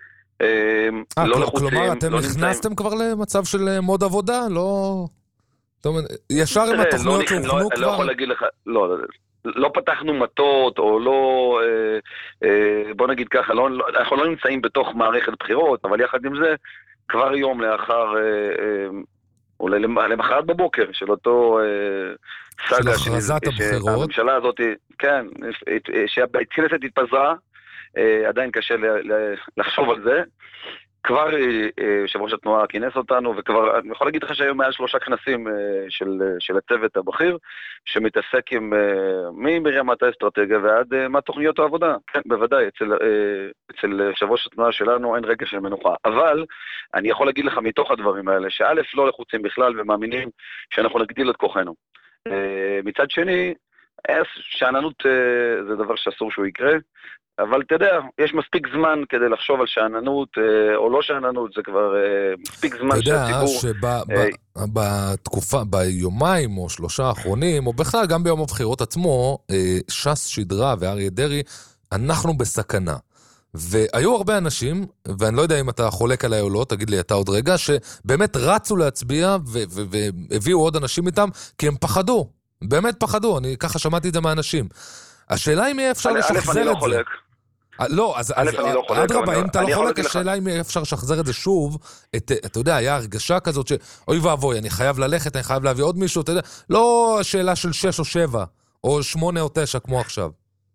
כלומר אתם נכנסתם כבר למצב של מוד עבודה? לא... ישר עם התוכניות שהוכנו כבר? לא יכול להגיד לך, לא, לא פתחנו מטות, או לא, בוא נגיד ככה, אנחנו לא נמצאים בתוך מערכת בחירות, אבל יחד עם זה, כבר יום לאחר, אולי למחרת בבוקר, של אותו סגה, של הכרזת הבחירות, שהממשלה הזאת, כן, שהכנסת התפזרה, עדיין קשה לחשוב על זה, כבר יושב ראש התנועה כינס אותנו, וכבר, אני יכול להגיד לך שהיום מעל שלושה כנסים של, של הצוות הבכיר, שמתעסק עם מרמת האסטרטגיה ועד מה תוכניות העבודה. כן, בוודאי, אצל, אצל יושב ראש התנועה שלנו אין רגע של מנוחה. אבל אני יכול להגיד לך מתוך הדברים האלה, שא' לא לחוצים בכלל ומאמינים שאנחנו נגדיל את כוחנו. מצד שני, שאננות זה דבר שאסור שהוא יקרה, אבל אתה יודע, יש מספיק זמן כדי לחשוב על שעננות או לא שעננות, זה כבר מספיק זמן שהציבור... אתה יודע שבתקופה, ביומיים או שלושה האחרונים, או בכלל גם ביום הבחירות עצמו, ש"ס שדרה ואריה דרעי, אנחנו בסכנה. והיו הרבה אנשים, ואני לא יודע אם אתה חולק עליי או לא, תגיד לי אתה עוד רגע, שבאמת רצו להצביע והביאו עוד אנשים איתם, כי הם פחדו, באמת פחדו, אני ככה שמעתי את זה מהאנשים. השאלה אם יהיה אפשר לשחזר את זה. לא, אז אדרבה, אם אתה לא חולק, השאלה אם יהיה אפשר לשחזר את זה שוב, אתה יודע, היה הרגשה כזאת שאוי ואבוי, אני חייב ללכת, אני חייב להביא עוד מישהו, אתה יודע, לא שאלה של שש או שבע, או שמונה או תשע כמו עכשיו.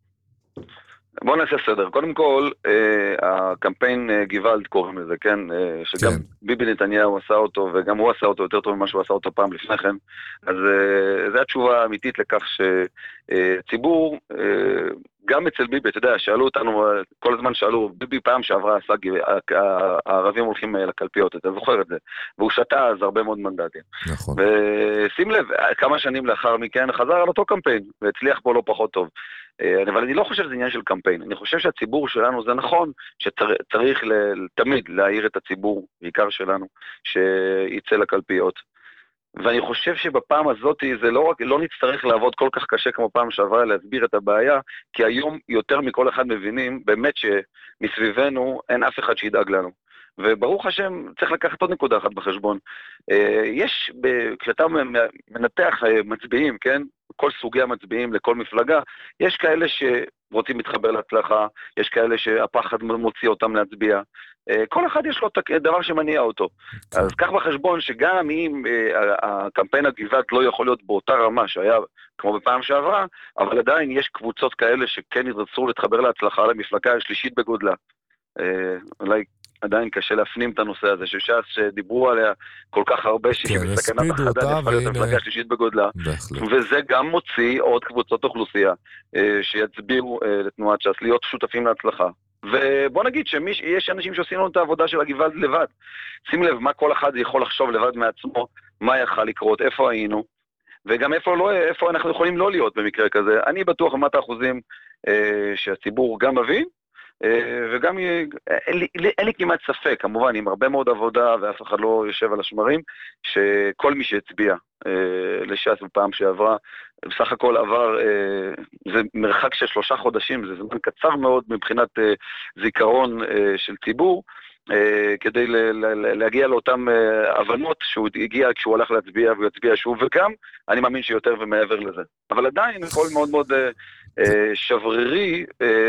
בוא נעשה סדר. קודם כל, הקמפיין גוואלד קוראים לזה, כן? שגם ביבי נתניהו עשה אותו, וגם הוא עשה אותו יותר טוב ממה שהוא עשה אותו פעם לפני כן. אז זו התשובה האמיתית לכך שציבור, גם אצל ביבי, אתה יודע, שאלו אותנו, כל הזמן שאלו, ביבי פעם שעברה עשה, הערבים הולכים לקלפיות, אתה זוכר את זה. והוא שתה אז הרבה מאוד מנדטים. נכון. ושים לב, כמה שנים לאחר מכן חזר על אותו קמפיין, והצליח פה לא פחות טוב. אבל אני לא חושב שזה עניין של קמפיין, אני חושב שהציבור שלנו זה נכון, שצריך תמיד להעיר את הציבור, בעיקר שלנו, שיצא לקלפיות. ואני חושב שבפעם הזאת זה לא רק, לא נצטרך לעבוד כל כך קשה כמו פעם שעברה להסביר את הבעיה, כי היום יותר מכל אחד מבינים באמת שמסביבנו אין אף אחד שידאג לנו. וברוך השם, צריך לקחת עוד נקודה אחת בחשבון. יש, כשאתה מנתח מצביעים, כן? כל סוגי המצביעים לכל מפלגה, יש כאלה שרוצים להתחבר להצלחה, יש כאלה שהפחד מוציא אותם להצביע. כל אחד יש לו דבר שמניע אותו. אז כך בחשבון שגם אם הקמפיין הגבעת לא יכול להיות באותה רמה שהיה כמו בפעם שעברה, אבל עדיין יש קבוצות כאלה שכן ירצו להתחבר להצלחה למפלגה השלישית בגודלה. אולי עדיין קשה להפנים את הנושא הזה, שש"ס שדיברו עליה כל כך הרבה, שהיא בסכנת החדה נפלה להיות המפלגה השלישית בגודלה, וזה גם מוציא עוד קבוצות אוכלוסייה שיצביעו לתנועת ש"ס, להיות שותפים להצלחה. ובוא נגיד שיש אנשים שעושים לנו את העבודה של הגבעת לבד. שים לב מה כל אחד יכול לחשוב לבד מעצמו, מה יכל לקרות, איפה היינו, וגם איפה, לא, איפה אנחנו יכולים לא להיות במקרה כזה. אני בטוח במאת האחוזים שהציבור גם מבין, וגם אין לי, אין לי כמעט ספק, כמובן עם הרבה מאוד עבודה ואף אחד לא יושב על השמרים, שכל מי שהצביע לש"ס בפעם שעברה, בסך הכל עבר, זה מרחק של שלושה חודשים, זה זמן קצר מאוד מבחינת זיכרון של ציבור, כדי להגיע לאותם הבנות שהוא הגיע כשהוא הלך להצביע והוא יצביע שוב, וגם אני מאמין שיותר ומעבר לזה. אבל עדיין יכול מאוד מאוד שברירי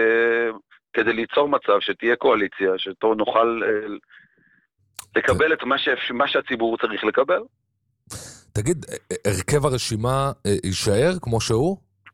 כדי ליצור מצב שתהיה קואליציה, שתו נוכל לקבל את מה, ש... מה שהציבור צריך לקבל. תגיד, הרכב הרשימה יישאר כמו שהוא?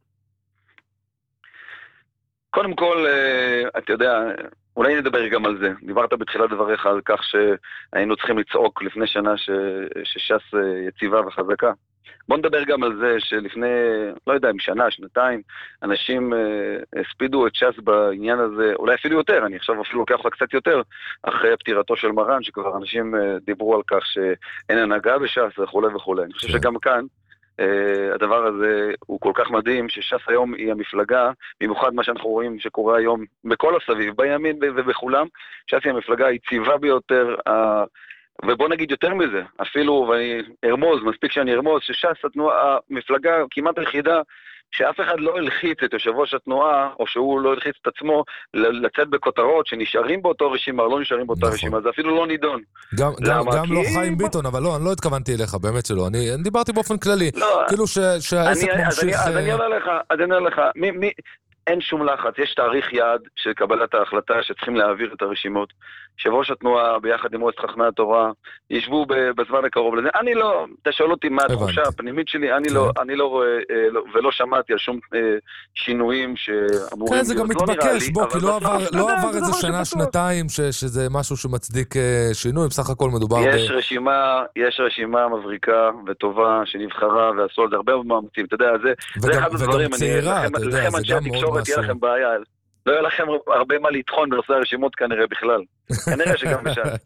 קודם כל, אתה יודע, אולי נדבר גם על זה. דיברת בתחילת דבריך על כך שהיינו צריכים לצעוק לפני שנה ש... שש"ס יציבה וחזקה. בוא נדבר גם על זה שלפני, לא יודע, עם שנה, שנתיים, אנשים אה, הספידו את ש"ס בעניין הזה, אולי אפילו יותר, אני עכשיו אפילו לוקח לה קצת יותר, אחרי הפטירתו של מרן, שכבר אנשים אה, דיברו על כך שאין הנהגה בש"ס וכו' וכו'. אני חושב שגם כאן, אה, הדבר הזה הוא כל כך מדהים, שש"ס היום היא המפלגה, במיוחד מה שאנחנו רואים שקורה היום בכל הסביב, בימין ובכולם, ש"ס היא המפלגה היציבה ביותר, ה... ובוא נגיד יותר מזה, אפילו, ואני ארמוז, מספיק שאני ארמוז, שש"ס התנועה, המפלגה כמעט היחידה, שאף אחד לא הלחיץ את יושב ראש התנועה, או שהוא לא הלחיץ את עצמו, לצאת בכותרות שנשארים באותו רשימה, או לא נשארים באותה נכון. רשימה, זה אפילו לא נידון. גם, גם, גם כי... לא חיים ביטון, אבל לא, אני לא התכוונתי אליך, באמת שלא, אני, אני דיברתי באופן כללי, לא, כאילו ש, שהעסק אני, ממשיך... אז אני, אז אני אומר לך, אז אני אומר לך, מי... מי אין שום לחץ, יש תאריך יעד של קבלת ההחלטה שצריכים להעביר את הרשימות. יושב ראש התנועה ביחד עם מועצת חכמי התורה ישבו בזמן הקרוב לזה. אני לא, תשאל אותי מה התחושה הפנימית שלי, אני לא, אני לא רואה ולא שמעתי על שום שינויים שאמורים... כן, זה גם מתבקש, בוא, כי לא עבר איזה שנה, שנתיים שזה משהו שמצדיק שינוי, בסך הכל מדובר... יש רשימה, יש רשימה מבריקה וטובה שנבחרה ועשו על זה הרבה מאמצים, אתה יודע, זה אחד הדברים, לכם אנשי התקשורת יהיה לכם בעיה, לא יהיה לכם הרבה מה להתחון בנושא הרשימות כנראה בכלל. כנראה שגם בשעה.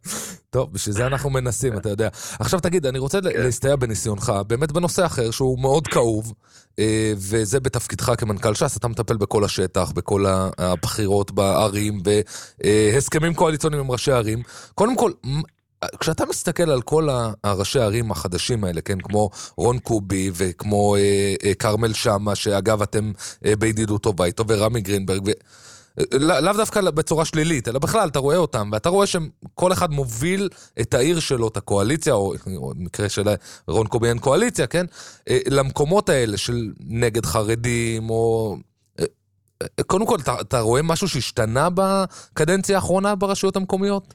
טוב, בשביל זה אנחנו מנסים, אתה יודע. עכשיו תגיד, אני רוצה להסתייע בניסיונך, באמת בנושא אחר שהוא מאוד כאוב, וזה בתפקידך כמנכ"ל ש"ס, אתה מטפל בכל השטח, בכל הבחירות בערים, והסכמים קואליציוניים עם ראשי הערים. קודם כל, כשאתה מסתכל על כל הראשי הערים החדשים האלה, כן, כמו רון קובי וכמו קרמל שמה, שאגב אתם בידידות טובה איתו, ורמי גרינברג, ו... לאו דווקא בצורה שלילית, אלא בכלל, אתה רואה אותם, ואתה רואה שכל אחד מוביל את העיר שלו, את הקואליציה, או במקרה של רון קובי אין קואליציה, כן? למקומות האלה של נגד חרדים, או... קודם כל, אתה, אתה רואה משהו שהשתנה בקדנציה האחרונה ברשויות המקומיות?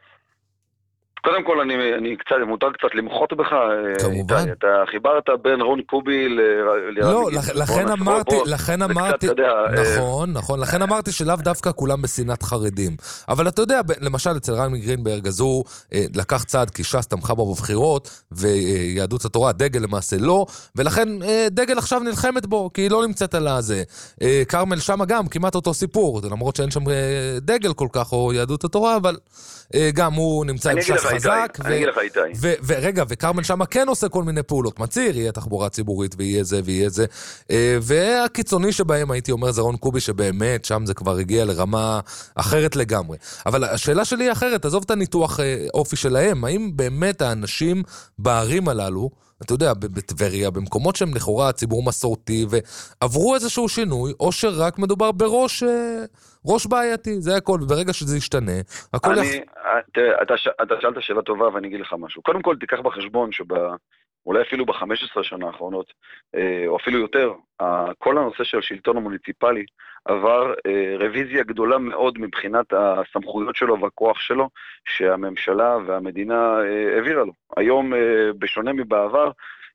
קודם כל, אני, אני קצת, מותר קצת למחות בך. כמובן. אתה, אתה חיברת בין רון קובי ל... לא, לכן אמרתי, לכן אמרתי, נכון, נכון, לכן אמרתי שלאו דווקא כולם בשנאת חרדים. אבל אתה יודע, למשל אצל רמי גרינברג, אז הוא לקח צעד, כי ש"ס תמכה בו בבחירות, ויהדות התורה, דגל למעשה לא, ולכן דגל עכשיו נלחמת בו, כי היא לא נמצאת על הזה. קרמל שמה גם, כמעט אותו סיפור, למרות שאין שם דגל כל כך, או יהדות התורה, אבל גם הוא נמצא עם ש"ס חזק, ורגע, וקרמל שמה כן עושה כל מיני פעולות, מציר, יהיה תחבורה ציבורית, ויהיה זה, ויהיה זה, והקיצוני שבהם הייתי אומר, זה רון קובי, שבאמת שם זה כבר הגיע לרמה אחרת לגמרי. אבל השאלה שלי היא אחרת, עזוב את הניתוח אופי שלהם, האם באמת האנשים בערים הללו, אתה יודע, בטבריה, במקומות שהם לכאורה הציבור מסורתי, ועברו איזשהו שינוי, או שרק מדובר בראש... ראש בעייתי, זה הכל, וברגע שזה ישתנה, הכל... אני, תראה, אתה, אתה שאלת שאלה טובה, ואני אגיד לך משהו. קודם כל, תיקח בחשבון שאולי אפילו ב-חמש עשרה שנה האחרונות, או אפילו יותר, כל הנושא של השלטון המוניציפלי עבר רוויזיה גדולה מאוד מבחינת הסמכויות שלו והכוח שלו, שהממשלה והמדינה העבירה לו. היום, בשונה מבעבר,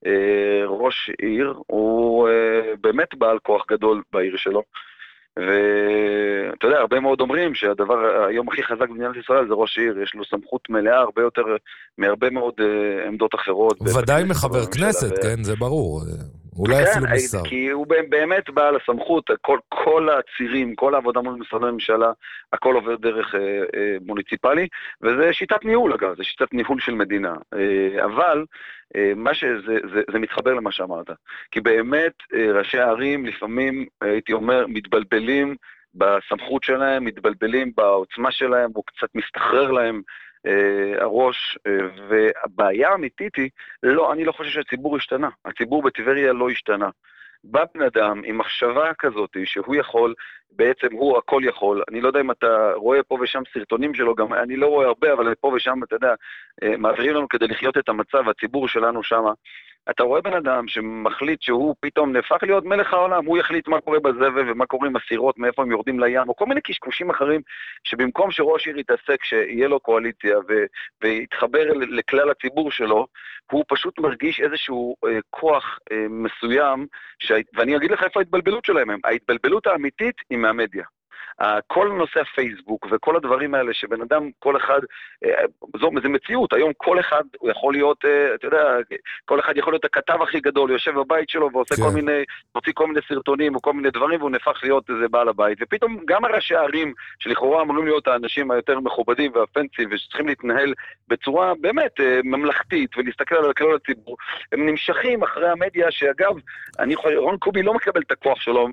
ראש עיר הוא באמת בעל כוח גדול בעיר שלו, ואתה יודע, הרבה מאוד אומרים שהדבר היום הכי חזק במדינת ישראל זה ראש עיר, יש לו סמכות מלאה הרבה יותר מהרבה מאוד עמדות אחרות. ודאי מחבר כנסת, כן, זה ברור. אולי אפילו משר. כי הוא באמת בעל הסמכות, כל, כל הצירים, כל העבודה מול משרדי הממשלה, הכל עובר דרך אה, אה, מוניציפלי, וזה שיטת ניהול אגב, זה שיטת ניהול של מדינה. אה, אבל אה, מה שזה, זה, זה מתחבר למה שאמרת. כי באמת אה, ראשי הערים לפעמים, הייתי אומר, מתבלבלים בסמכות שלהם, מתבלבלים בעוצמה שלהם, הוא קצת מסתחרר להם, הראש, והבעיה האמיתית היא, לא, אני לא חושב שהציבור השתנה, הציבור בטבריה לא השתנה. בא בן אדם עם מחשבה כזאת, שהוא יכול, בעצם הוא הכל יכול, אני לא יודע אם אתה רואה פה ושם סרטונים שלו, גם אני לא רואה הרבה, אבל פה ושם, אתה יודע, מעבירים לנו כדי לחיות את המצב, הציבור שלנו שם, אתה רואה בן אדם שמחליט שהוא פתאום נהפך להיות מלך העולם, הוא יחליט מה קורה בזבל ומה קורה עם הסירות, מאיפה הם יורדים לים, או כל מיני קשקושים אחרים, שבמקום שראש עיר יתעסק, שיהיה לו קואליציה ו- ויתחבר לכלל הציבור שלו, הוא פשוט מרגיש איזשהו אה, כוח אה, מסוים, ש- ואני אגיד לך איפה ההתבלבלות שלהם, ההתבלבלות האמיתית היא מהמדיה. כל נושא הפייסבוק וכל הדברים האלה שבן אדם, כל אחד, זו, זה מציאות, היום כל אחד הוא יכול להיות, אתה יודע, כל אחד יכול להיות הכתב הכי גדול, יושב בבית שלו ועושה כן. כל מיני, מוציא כל מיני סרטונים או כל מיני דברים, והוא נהפך להיות איזה בעל הבית, ופתאום גם הראשי הערים, שלכאורה אמורים להיות האנשים היותר מכובדים והפנסים, ושצריכים להתנהל בצורה באמת ממלכתית, ולהסתכל על כלל הציבור, הם נמשכים אחרי המדיה, שאגב, אני יכול, רון קובי לא מקבל את הכוח שלו,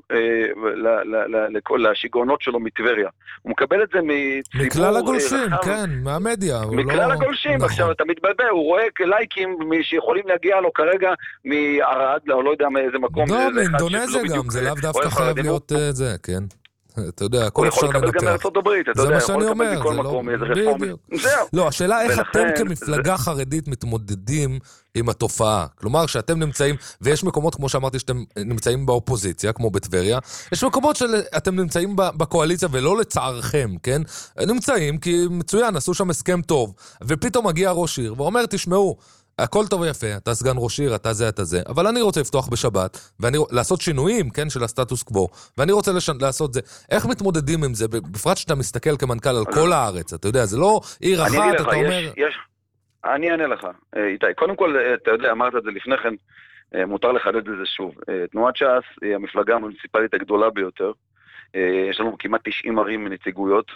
לכל השיגעונות שלו מטבריה. הוא מקבל את זה מציבור... מכלל הגולשים, כן, מהמדיה. מכלל הגולשים, עכשיו אתה מתבלבל, הוא רואה לייקים שיכולים להגיע לו כרגע מערד, לא יודע מאיזה מקום. לא, מאינדונזיה גם, זה לאו דווקא חייב להיות זה, כן. אתה יודע, הכל אפשר לנתח. הוא יכול לקבל גם מארצות הברית, אתה יודע, יכול לקבל מכל מקום, איזה רפורמי. לא, השאלה איך אתם כמפלגה חרדית מתמודדים עם התופעה. כלומר, שאתם נמצאים, ויש מקומות, כמו שאמרתי, שאתם נמצאים באופוזיציה, כמו בטבריה, יש מקומות שאתם נמצאים בקואליציה, ולא לצערכם, כן? נמצאים, כי מצוין, עשו שם הסכם טוב, ופתאום מגיע ראש עיר, ואומר, תשמעו, הכל טוב ויפה, אתה סגן ראש עיר, אתה זה, אתה זה, אבל אני רוצה לפתוח בשבת, ואני לעשות שינויים, כן, של הסטטוס קוו, ואני רוצה לשנ... לעשות זה. איך מתמודדים עם זה, בפרט שאתה מסתכל כמנכ"ל על כל הארץ, אתה יודע, זה לא עיר אחת, אתה לך, אומר... יש, יש... אני אענה לך, איתי. קודם כל, אתה יודע, אמרת את זה לפני כן, מותר לחדד את זה שוב. תנועת ש"ס היא המפלגה המוניציפלית הגדולה ביותר, יש לנו כמעט תשעים ערים מנציגויות,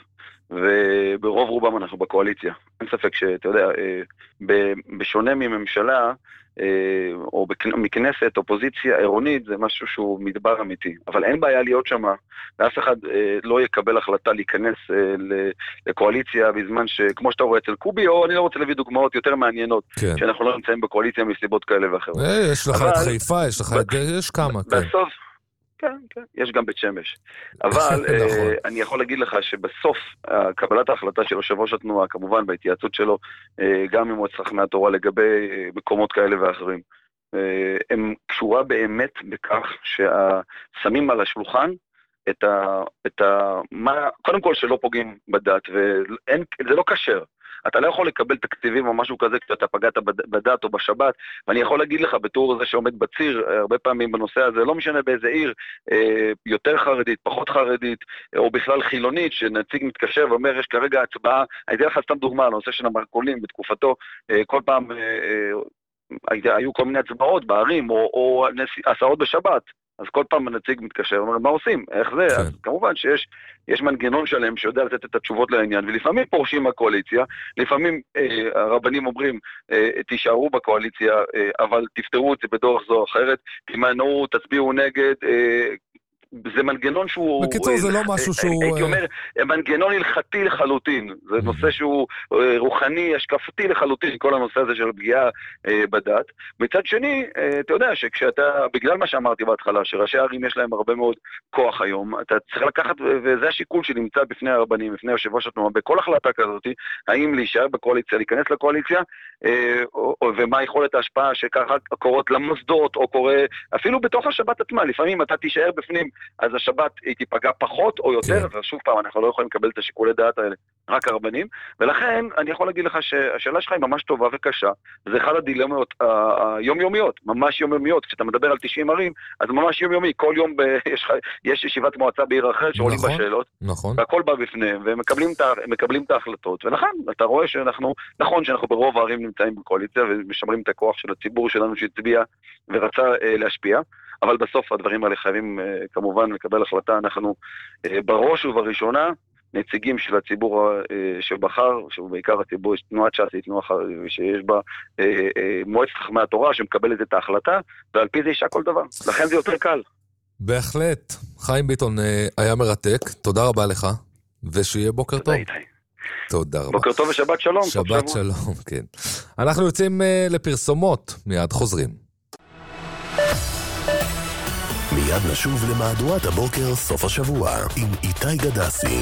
וברוב רובם אנחנו בקואליציה. אין ספק שאתה יודע, בשונה מממשלה, או מכנסת, אופוזיציה עירונית, זה משהו שהוא מדבר אמיתי. אבל אין בעיה להיות שם, ואף אחד לא יקבל החלטה להיכנס לקואליציה בזמן שכמו שאתה רואה אצל קובי, או אני לא רוצה להביא דוגמאות יותר מעניינות, כן. שאנחנו לא נמצאים בקואליציה מסיבות כאלה ואחרות. יש לך אבל... את חיפה, יש לך את... יש כמה, כן. בסוף, כן, כן, יש גם בית שמש. אבל נכון. אני יכול להגיד לך שבסוף קבלת ההחלטה של יושב ראש התנועה, כמובן בהתייעצות שלו, גם עם מועצת חכמי התורה לגבי מקומות כאלה ואחרים, הם קשורה באמת בכך ששמים על השולחן את ה... את ה מה, קודם כל שלא פוגעים בדת, וזה לא קשר. אתה לא יכול לקבל תקציבים או משהו כזה כשאתה פגעת בדת או בשבת, ואני יכול להגיד לך בתור הזה שעומד בציר הרבה פעמים בנושא הזה, לא משנה באיזה עיר, יותר חרדית, פחות חרדית, או בכלל חילונית, שנציג מתקשר ואומר, יש כרגע הצבעה, אני אתן לך סתם דוגמה, הנושא של המרכולים בתקופתו, כל פעם היו כל מיני הצבעות בערים, או, או הסעות בשבת, אז כל פעם הנציג מתקשר, אומר, מה עושים? איך זה? כן. אז כמובן שיש יש מנגנון שלם שיודע לתת את התשובות לעניין, ולפעמים פורשים מהקואליציה, לפעמים אה, הרבנים אומרים, אה, תישארו בקואליציה, אה, אבל תפתרו את זה בדרך זו או אחרת, תימנעו, תצביעו נגד, אה, זה מנגנון שהוא... בקיצור, זה לא משהו שהוא... הייתי אומר, מנגנון הלכתי לחלוטין. זה נושא שהוא רוחני, השקפתי לחלוטין, כל הנושא הזה של פגיעה בדת. מצד שני, אתה יודע שכשאתה, בגלל מה שאמרתי בהתחלה, שראשי הערים יש להם הרבה מאוד כוח היום, אתה צריך לקחת, וזה השיקול שנמצא בפני הרבנים, בפני יושב ראש התנועה, בכל החלטה כזאת, האם להישאר בקואליציה, להיכנס לקואליציה, ומה יכולת ההשפעה שככה קורות למוסדות, או קורה אפילו בתוך השבת עצמה. לפעמים אתה תישאר בפנים, אז השבת היא תיפגע פחות או יותר, ושוב פעם, אנחנו לא יכולים לקבל את השיקולי דעת האלה, רק הרבנים, ולכן אני יכול להגיד לך שהשאלה שלך היא ממש טובה וקשה, זה אחד הדילמות היומיומיות, ממש יומיומיות, כשאתה מדבר על תשעים ערים, אז ממש יומיומי, כל יום יש ישיבת מועצה בעיר אחרת שעולים בשאלות, והכל בא בפניהם, והם מקבלים את ההחלטות, ולכן אתה רואה שאנחנו, נכון שאנחנו ברוב הערים נמצאים בקואליציה, ומשמרים את הכוח של הציבור שלנו שהצביע ורצה להשפיע, אבל בסוף הדברים האלה חייבים כמובן לקבל החלטה. אנחנו בראש ובראשונה נציגים של הציבור שבחר, שהוא בעיקר הציבור, יש תנועת ש"ס, היא תנועה שיש בה מועצת חכמי התורה שמקבלת את ההחלטה, ועל פי זה אישה כל דבר. לכן זה יותר קל. בהחלט. חיים ביטון היה מרתק, תודה רבה לך, ושיהיה בוקר טוב. תודה רבה. בוקר טוב ושבת שלום. שבת שלום, כן. אנחנו יוצאים לפרסומות, מיד חוזרים. מיד נשוב למהדורת הבוקר סוף השבוע עם איתי גדסי.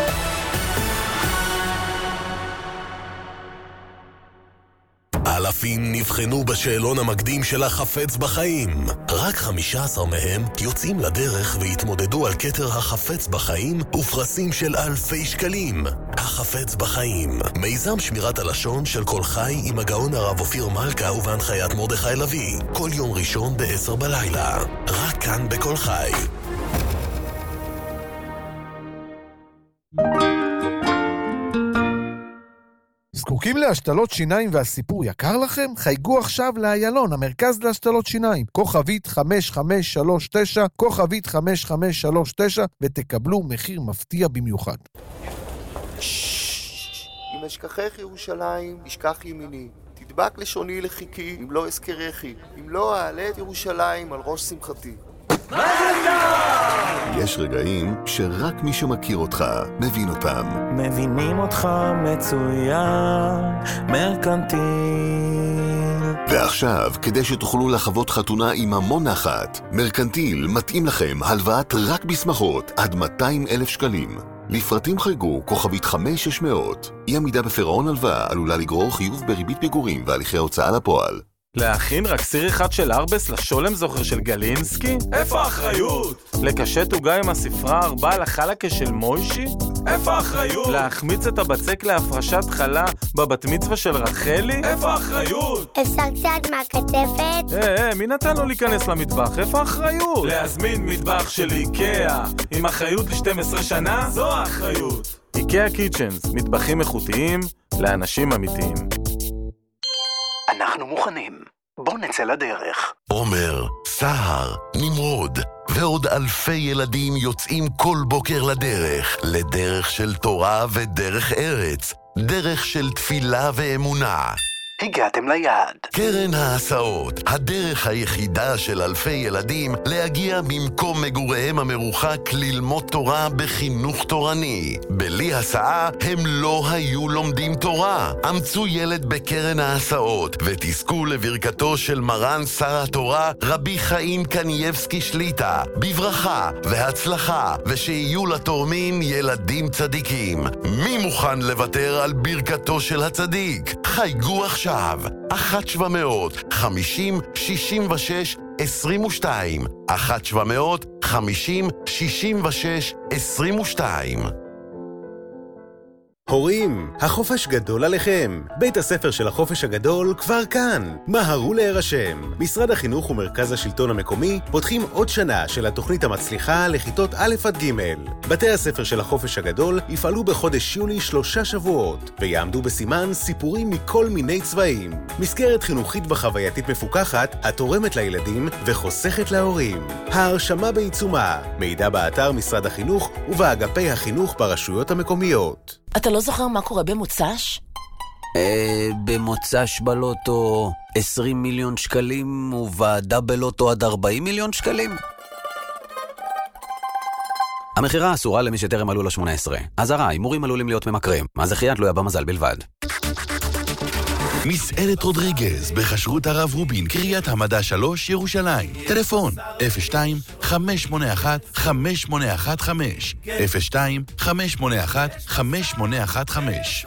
אלפים נבחנו בשאלון המקדים של החפץ בחיים. רק חמישה עשר מהם יוצאים לדרך והתמודדו על כתר החפץ בחיים ופרסים של אלפי שקלים. החפץ בחיים, מיזם שמירת הלשון של כל חי עם הגאון הרב אופיר מלכה ובהנחיית מרדכי לוי. כל יום ראשון בעשר בלילה. רק כאן בכל חי. זקוקים להשתלות שיניים והסיפור יקר לכם? חייגו עכשיו לאיילון, המרכז להשתלות שיניים. כוכבית חמש חמש שלוש תשע, כוכבית חמש חמש שלוש תשע, ותקבלו מחיר מפתיע במיוחד. אם אשכחך ירושלים, ישכח ימיני. תדבק לשוני לחיקי, אם לא אזכרכי. אם לא אעלה את ירושלים על ראש שמחתי. יש רגעים שרק מי שמכיר אותך מבין אותם. מבינים אותך מצוין, מרקנטיל. ועכשיו, כדי שתוכלו לחוות חתונה עם המון נחת, מרקנטיל מתאים לכם הלוואת רק בשמחות עד מאתיים אלף שקלים. לפרטים חייגו כוכבית חמש שש מאות. אי עמידה בפירעון הלוואה עלולה לגרור חיוב בריבית פיגורים והליכי הוצאה לפועל. להכין רק סיר אחד של ארבס לשולם זוכר של גלינסקי? איפה האחריות? לקשט עוגה עם הספרה ארבע לחלקה של מוישי? איפה האחריות? להחמיץ את הבצק להפרשת חלה בבת מצווה של רחלי? איפה האחריות? אפשר קצת מהקצפת? אה, אה, מי נתן לו להיכנס למטבח? איפה האחריות? להזמין מטבח של איקאה עם אחריות ל-שתים עשרה שנה? זו האחריות. איקאה קיצ'נס, מטבחים איכותיים לאנשים אמיתיים. אנחנו מוכנים. בוא נצא לדרך. עומר, סהר, נמרוד, ועוד אלפי ילדים יוצאים כל בוקר לדרך, לדרך של תורה ודרך ארץ, דרך של תפילה ואמונה. הגעתם ליעד. קרן ההסעות, הדרך היחידה של אלפי ילדים להגיע ממקום מגוריהם המרוחק ללמוד תורה בחינוך תורני. בלי הסעה הם לא היו לומדים תורה. אמצו ילד בקרן ההסעות ותזכו לברכתו של מרן שר התורה רבי חיים קנייבסקי שליטה, בברכה והצלחה, ושיהיו לתורמים ילדים צדיקים. מי מוכן לוותר על ברכתו של הצדיק? חייגו עכשיו אחת שבע מאות חמישים שישים ושש עשרים ושתיים אחת שבע מאות חמישים שישים ושש עשרים ושתיים. הורים, החופש גדול עליכם. בית הספר של החופש הגדול כבר כאן. מהרו להירשם. משרד החינוך ומרכז השלטון המקומי פותחים עוד שנה של התוכנית המצליחה לכיתות א' עד ג'. בתי הספר של החופש הגדול יפעלו בחודש יולי שלושה שבועות, ויעמדו בסימן סיפורים מכל מיני צבעים. מסגרת חינוכית וחווייתית מפוקחת, התורמת לילדים וחוסכת להורים. ההרשמה בעיצומה. מידע באתר משרד החינוך ובאגפי החינוך ברשויות המקומיות. אתה לא זוכר מה קורה במוצ"ש? אה, במוצ"ש בלוטו עשרים מיליון שקלים ובעדה בלוטו עד ארבעים מיליון שקלים? המחירה אסורה למי שטרם עלו ל-שמונה עשרה. אזהרה, הימורים עלולים להיות ממכרים. הזכייה תלויה במזל בלבד. מסעדת רודריגז בחשרות הרב רובין, קריית המדע שלוש, ירושלים. טלפון אפס שתיים חמש שמונה אחת חמש שמונה אחת חמש אפס שתיים חמש שמונה אחת חמש שמונה אחת חמש.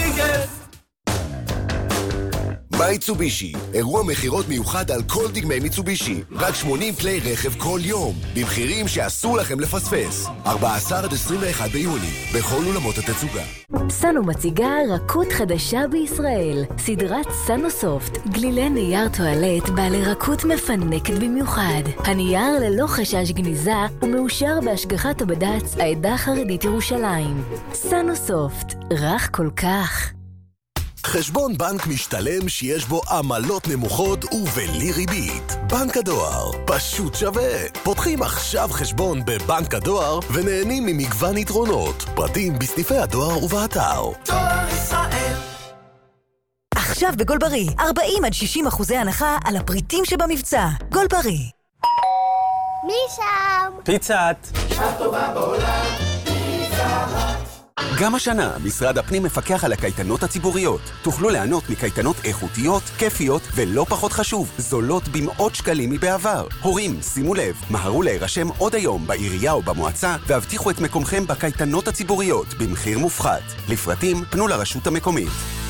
מיצובישי, אירוע מחירות מיוחד על כל דגמי מיצובישי. רק שמונים כלי רכב כל יום, במחירים שאסור לכם לפספס. ארבעה עשר עד עשרים ואחד ביוני, בכל אולמות התצוגה. סנו מציגה רכות חדשה בישראל. סדרת סנו סופט, גלילי נייר טואלט בעלי רכות מפנקת במיוחד. הנייר ללא חשש גניזה ומאושר בהשגחת הבד"ץ העדה החרדית ירושלים. סנו סופט, רך כל כך. חשבון בנק משתלם שיש בו עמלות נמוכות ובלי ריבית. בנק הדואר, פשוט שווה. פותחים עכשיו חשבון בבנק הדואר ונהנים ממגוון יתרונות. פרטים בסניפי הדואר ובאתר. דואר ישראל. עכשיו בגולברי, ארבעים עד שישים אחוזי הנחה על הפריטים שבמבצע. גולברי. מי שם? פיצת. שעה טובה בעולם, פיצה. גם השנה, משרד הפנים מפקח על הקייטנות הציבוריות. תוכלו ליהנות מקייטנות איכותיות, כיפיות ולא פחות חשוב, זולות במאות שקלים מבעבר. הורים, שימו לב, מהרו להירשם עוד היום בעירייה או במועצה, והבטיחו את מקומכם בקייטנות הציבוריות במחיר מופחת. לפרטים, פנו לרשות המקומית.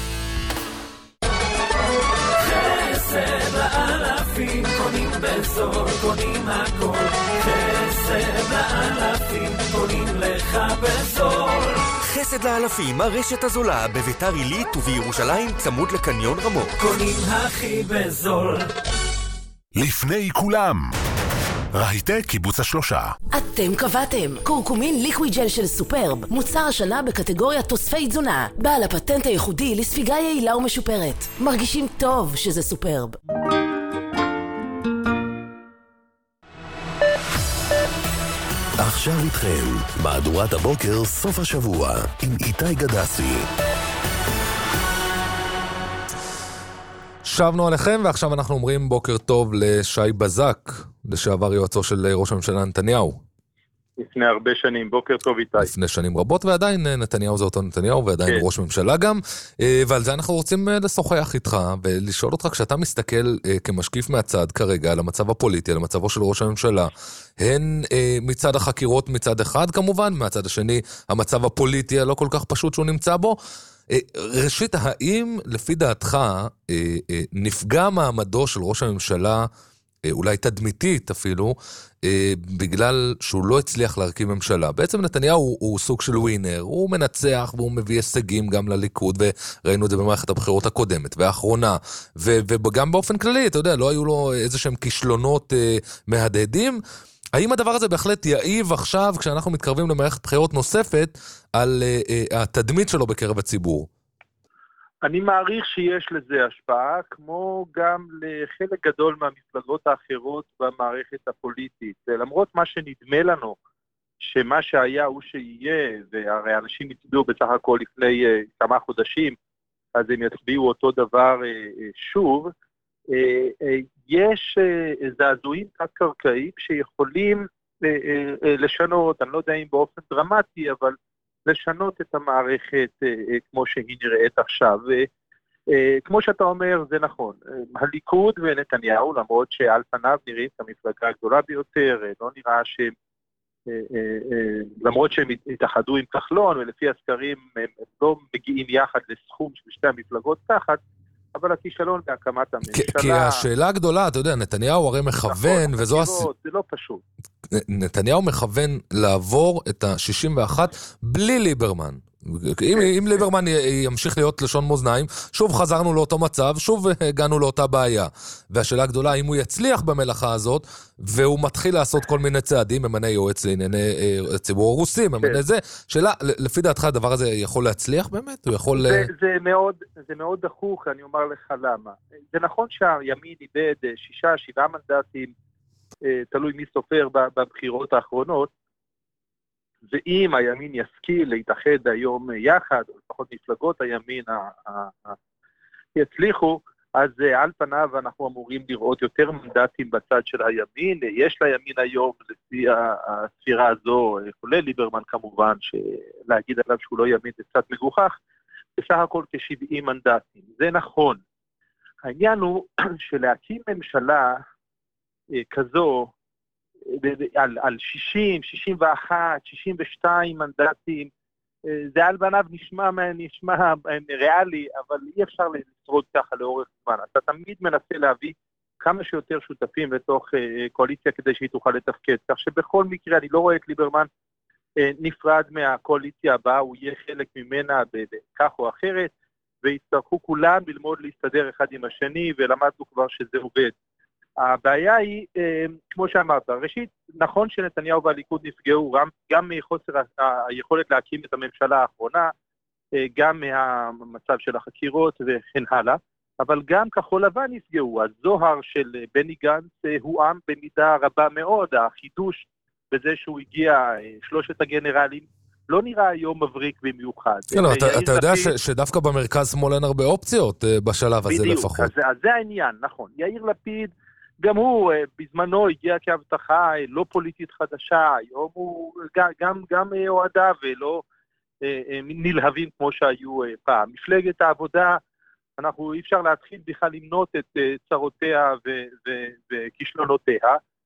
חסד לאלפים, קונים בזול, קונים הכל. חסד לאלפים, קונים לך בזול. חסד לאלפים, הרשת הזולה בביתר עילית ובירושלים צמוד לקניון רמות. קונים הכי בזול. לפני כולם, רהיטי קיבוץ השלושה. אתם קבעתם. קורקומין ליקוויד ג'ל של סופרב, מוצר השנה בקטגוריה תוספי תזונה, בעל הפטנט הייחודי לספיגה יעילה ומשופרת. מרגישים טוב שזה סופרב. עכשיו איתכם, מהדורת הבוקר סוף השבוע, עם איתי גדסי. שבנו עליכם, ועכשיו אנחנו אומרים בוקר טוב לשי בזק, לשעבר יועצו של ראש הממשלה נתניהו. לפני הרבה שנים, בוקר טוב איתי. לפני שנים רבות, ועדיין נתניהו זה אותו נתניהו, ועדיין כן. ראש ממשלה גם, ועל זה אנחנו רוצים לשוחח איתך, ולשאול אותך, כשאתה מסתכל כמשקיף מהצד כרגע, על המצב הפוליטי, על המצבו של ראש הממשלה, הן מצד החקירות מצד אחד כמובן, מהצד השני, המצב הפוליטי הלא כל כך פשוט שהוא נמצא בו, ראשית, האם לפי דעתך נפגע מעמדו של ראש הממשלה, אולי תדמיתית אפילו, בגלל שהוא לא הצליח להרכיב ממשלה? בעצם נתניהו הוא, הוא סוג של ווינר, הוא מנצח והוא מביא הישגים גם לליכוד, וראינו את זה במערכת הבחירות הקודמת והאחרונה, ו, וגם באופן כללי, אתה יודע, לא היו לו איזה שהם כישלונות אה, מהדהדים. האם הדבר הזה בהחלט יעיב עכשיו, כשאנחנו מתקרבים למערכת בחירות נוספת, על אה, אה, התדמית שלו בקרב הציבור? אני מעריך שיש לזה השפעה, כמו גם לחלק גדול מהמפלגות האחרות במערכת הפוליטית. למרות מה שנדמה לנו, שמה שהיה הוא שיהיה, והרי אנשים הצביעו בסך הכל לפני כמה חודשים, אז הם יצביעו אותו דבר שוב, יש זעזועים תת-קרקעיים שיכולים לשנות, אני לא יודע אם באופן דרמטי, אבל לשנות את המערכת כמו שהיא נראית עכשיו. כמו שאתה אומר, זה נכון. הליכוד ונתניהו, למרות שעל פניו נראים את המפלגה הגדולה ביותר, לא נראה שהם, למרות שהם התאחדו עם כחלון, ולפי הסקרים הם לא מגיעים יחד לסכום של שתי המפלגות תחת, אבל הכישלון בהקמת הממשלה... כי השאלה הגדולה, אתה יודע, נתניהו הרי מכוון, וזו... זה לא פשוט. נתניהו מכוון לעבור את ה-שישים ואחת בלי ליברמן. אם, אם ליברמן ימשיך להיות לשון מאזניים, שוב חזרנו לאותו מצב, שוב הגענו לאותה בעיה. והשאלה הגדולה, אם הוא יצליח במלאכה הזאת, והוא מתחיל לעשות כל מיני צעדים, ממנה יועץ לענייני ציבור הרוסים, ממנה זה, שאלה, לפי דעתך הדבר הזה יכול להצליח באמת? הוא יכול... זה, זה מאוד, זה מאוד דחוק, אני אומר לך למה. זה נכון שהימין איבד שישה, שבעה מנדטים, תלוי מי סופר בבחירות האחרונות, ואם הימין ישכיל להתאחד היום יחד, או לפחות מפלגות הימין יצליחו, אז על פניו אנחנו אמורים לראות יותר מנדטים בצד של הימין. יש לימין היום, לפי הספירה הזו, כולל ליברמן כמובן, שלהגיד עליו שהוא לא ימין זה קצת מגוחך, בסך הכל כ-שבעים מנדטים. זה נכון. העניין הוא שלהקים ממשלה כזו, על, על שישים, שישים ואחת, שישים ושתיים מנדטים, זה על בניו נשמע, נשמע ריאלי, אבל אי אפשר לשרוד ככה לאורך זמן. אתה תמיד מנסה להביא כמה שיותר שותפים לתוך קואליציה כדי שהיא תוכל לתפקד. כך שבכל מקרה אני לא רואה את ליברמן נפרד מהקואליציה הבאה, הוא יהיה חלק ממנה בכך או אחרת, ויצטרכו כולם ללמוד להסתדר אחד עם השני, ולמדנו כבר שזה עובד. הבעיה היא, כמו שאמרת, ראשית, נכון שנתניהו והליכוד נפגעו גם מחוסר היכולת להקים את הממשלה האחרונה, גם מהמצב של החקירות וכן הלאה, אבל גם כחול לבן נפגעו. הזוהר של בני גנץ הועם במידה רבה מאוד, החידוש בזה שהוא הגיע, שלושת הגנרלים, לא נראה היום מבריק במיוחד. כן, אתה יודע שדווקא במרכז שמאל אין הרבה אופציות בשלב הזה לפחות. בדיוק, אז זה העניין, נכון. יאיר לפיד, גם הוא בזמנו הגיע כהבטחה לא פוליטית חדשה, היום הוא גם, גם אוהדה ולא נלהבים כמו שהיו פעם. מפלגת העבודה, אנחנו אי אפשר להתחיל בכלל למנות את צרותיה וכישלונותיה.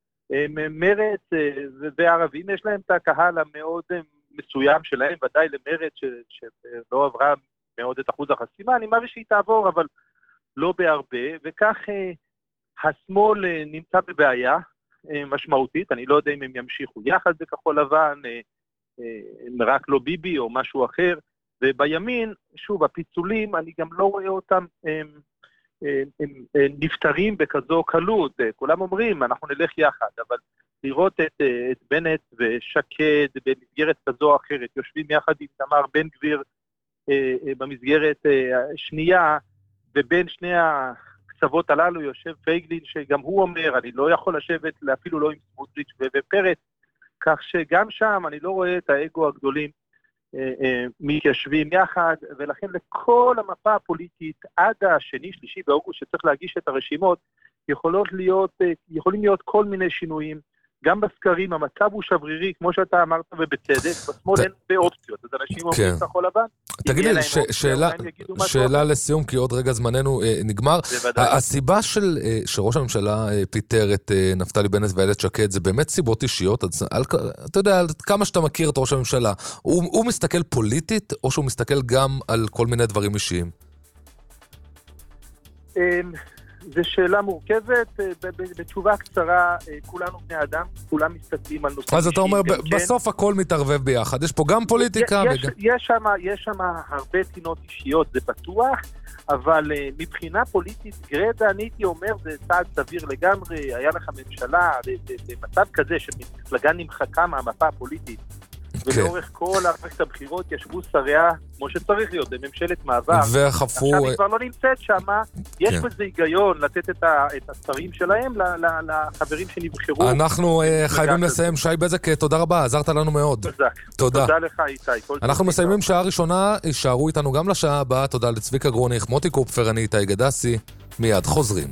מרץ וערבים יש להם את הקהל המאוד מסוים שלהם, ודאי למרץ שלא עברה מאוד את אחוז החסימה, אני מעריך שהיא תעבור, אבל לא בהרבה, וכך השמאל נמצא בבעיה משמעותית, אני לא יודע אם הם ימשיכו יחד בכחול לבן, רק לא ביבי או משהו אחר, ובימין, שוב, הפיצולים, אני גם לא רואה אותם הם, הם, הם, הם נפטרים בכזו קלות, כולם אומרים, אנחנו נלך יחד, אבל לראות את, את בנט ושקד במסגרת כזו או אחרת, יושבים יחד עם תמר בן גביר במסגרת שנייה, ובין שני הקצוות הללו יושב פייגלין, שגם הוא אומר, אני לא יכול לשבת אפילו לא עם סמוטריץ' ופרץ, כך שגם שם אני לא רואה את האגו הגדולים מתיישבים יחד, ולכן לכל המפה הפוליטית עד השני, שלישי באוגוסט שצריך להגיש את הרשימות, יכולות להיות, יכולים להיות כל מיני שינויים, גם בסקרים המצב הוא שברירי, כמו שאתה אמרת ובצדק, בשמאל אין באופציות, אז אנשים אומרים כחול לבן. תגיד לי, שאלה לסיום, כי עוד רגע זמננו נגמר, הסיבה שראש הממשלה פיטר את נפתלי בנט ואיילת שקד, זה באמת סיבות אישיות, אתה יודע, כמה שאתה מכיר את ראש הממשלה, הוא מסתכל פוליטית, או שהוא מסתכל גם על כל מיני דברים אישיים? זו שאלה מורכבת, בתשובה קצרה, כולנו בני אדם, כולם מסתכלים על נושאים. אז אתה אומר, בסוף הכל מתערבב ביחד, יש פה גם פוליטיקה וגם... יש שם הרבה טינות אישיות, זה פתוח, אבל מבחינה פוליטית גרדה, אני הייתי אומר, זה צעד סביר לגמרי, היה לך ממשלה, במצב כזה שמפלגה נמחקה מהמפה הפוליטית, ולאורך כל מערכת הבחירות ישבו שריה כמו שצריך להיות, בממשלת מעבר. וחפרו... עכשיו היא כבר לא נמצאת שם, יש בזה היגיון לתת את השרים שלהם לחברים שנבחרו. אנחנו חייבים לסיים. שי בזק, תודה רבה, עזרת לנו מאוד. תודה. תודה לך איתי. אנחנו מסיימים שעה ראשונה, יישארו איתנו גם לשעה הבאה. תודה לצביקה גרוניך, מוטי קופפר, אני איתי גדסי. מיד חוזרים.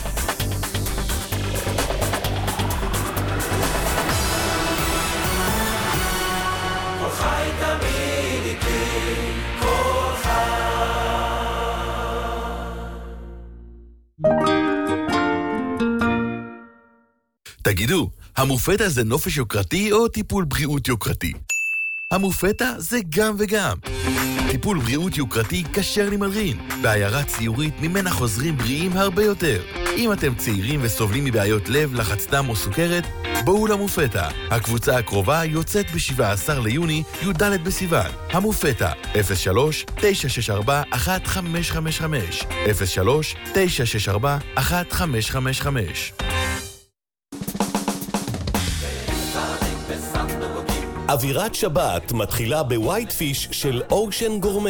תגידו, המופטה זה נופש יוקרתי או טיפול בריאות יוקרתי? המופטה זה גם וגם. טיפול בריאות יוקרתי כשר למלרין, בעיירה ציורית ממנה חוזרים בריאים הרבה יותר. אם אתם צעירים וסובלים מבעיות לב, לחץ דם או סוכרת, בואו למופטה. הקבוצה הקרובה יוצאת ב-שבעה עשר ליוני, י"ד בסיוון. המופטה, אפס שלוש תשע שש ארבע אחת חמש חמש חמש, אפס שלוש תשע שש ארבע אחת חמש חמש חמש. אווירת שבת מתחילה בווייט פיש של אושן גורמה.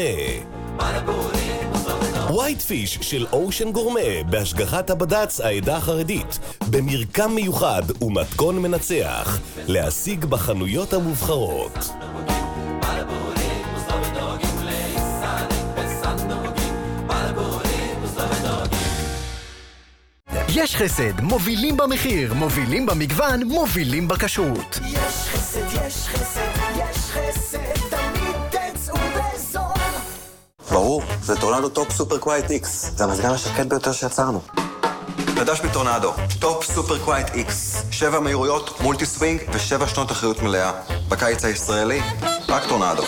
ווייט פיש של אושן גורמה בהשגחת הבד"ץ העדה החרדית, במרקם מיוחד ומתכון מנצח, להשיג בחנויות המובחרות. יש חסד, מובילים במחיר, מובילים במגוון, מובילים בכשרות. יש חסד, יש חסד, יש חסד, תמיד תצאו בזול. ברור, זה טורנדו טופ סופר קווייט איקס. זה המזגן השקט ביותר שיצרנו. חדש בטורנדו, טופ סופר קווייט איקס. שבע מהירויות, מולטי סווינג ושבע שנות אחריות מלאה. בקיץ הישראלי, רק טורנדו.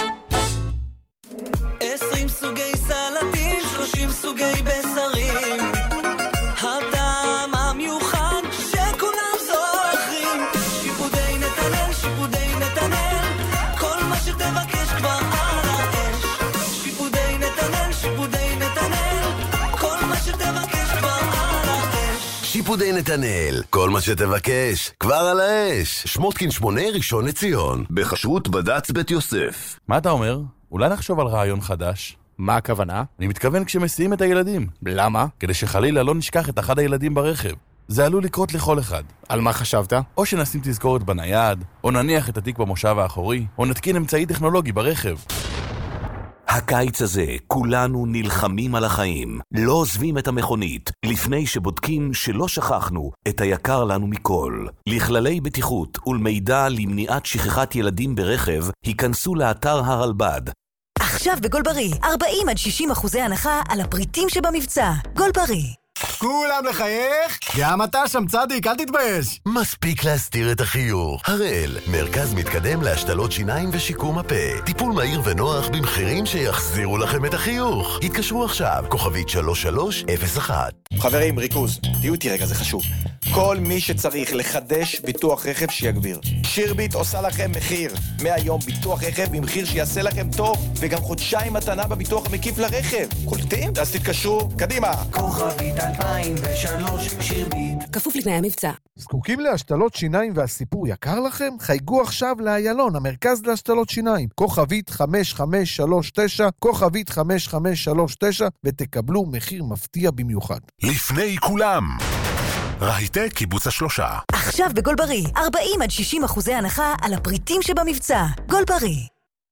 עשרים סוגי סלטים, שלושים סוגי בשרים. הטעם המיוחד שכולם זוכרים. שיפודי נתנאל, שיפודי נתנאל, כל מה שתבקש כבר על האש. שיפודי נתנאל, שיפודי נתנאל, כל מה שתבקש כבר על האש. שיפודי נתנאל, כל מה שתבקש כבר על האש. שמותקין שמונה, ראשון לציון, בכשרות בד"ץ בית יוסף. מה אתה אומר? אולי נחשוב על רעיון חדש? מה הכוונה? אני מתכוון כשמסיעים את הילדים. למה? כדי שחלילה לא נשכח את אחד הילדים ברכב. זה עלול לקרות לכל אחד. על מה חשבת? או שנשים תזכורת בנייד, או נניח את התיק במושב האחורי, או נתקין אמצעי טכנולוגי ברכב. הקיץ הזה כולנו נלחמים על החיים, לא עוזבים את המכונית, לפני שבודקים שלא שכחנו את היקר לנו מכל. לכללי בטיחות ולמידע למניעת שכחת ילדים ברכב, היכנסו לאתר הרלב"ד. עכשיו בגולברי, ארבעים עד שישים אחוזי הנחה על הפריטים שבמבצע. גולברי. כולם לחייך? גם אתה שם צדיק, אל תתבייש. מספיק להסתיר את החיוך. הראל, מרכז מתקדם להשתלות שיניים ושיקום הפה. טיפול מהיר ונוח במחירים שיחזירו לכם את החיוך. התקשרו עכשיו, כוכבית שלוש שלוש אפס אחת. חברים, ריכוז, תהיו איתי רגע, זה חשוב. כל מי שצריך לחדש ביטוח רכב שיגביר. שירביט עושה לכם מחיר. מהיום ביטוח רכב במחיר שיעשה לכם טוב, וגם חודשיים מתנה בביטוח המקיף לרכב. קולטים? אז תתקשרו, קדימה. כוכבית אלפיים ושלוש שירביט. כפוף לתנאי המבצע. זקוקים להשתלות שיניים והסיפור יקר לכם? חייגו עכשיו לאיילון, המרכז להשתלות שיניים. כוכבית חמש חמש שלוש תשע, כוכבית חמש חמש שלוש תשע, ותקבלו מחיר מפתיע במיוחד. לפני כולם. רהיטי קיבוץ השלושה. עכשיו בגולברי, ארבעים עד שישים אחוזי הנחה על הפריטים שבמבצע. גולברי.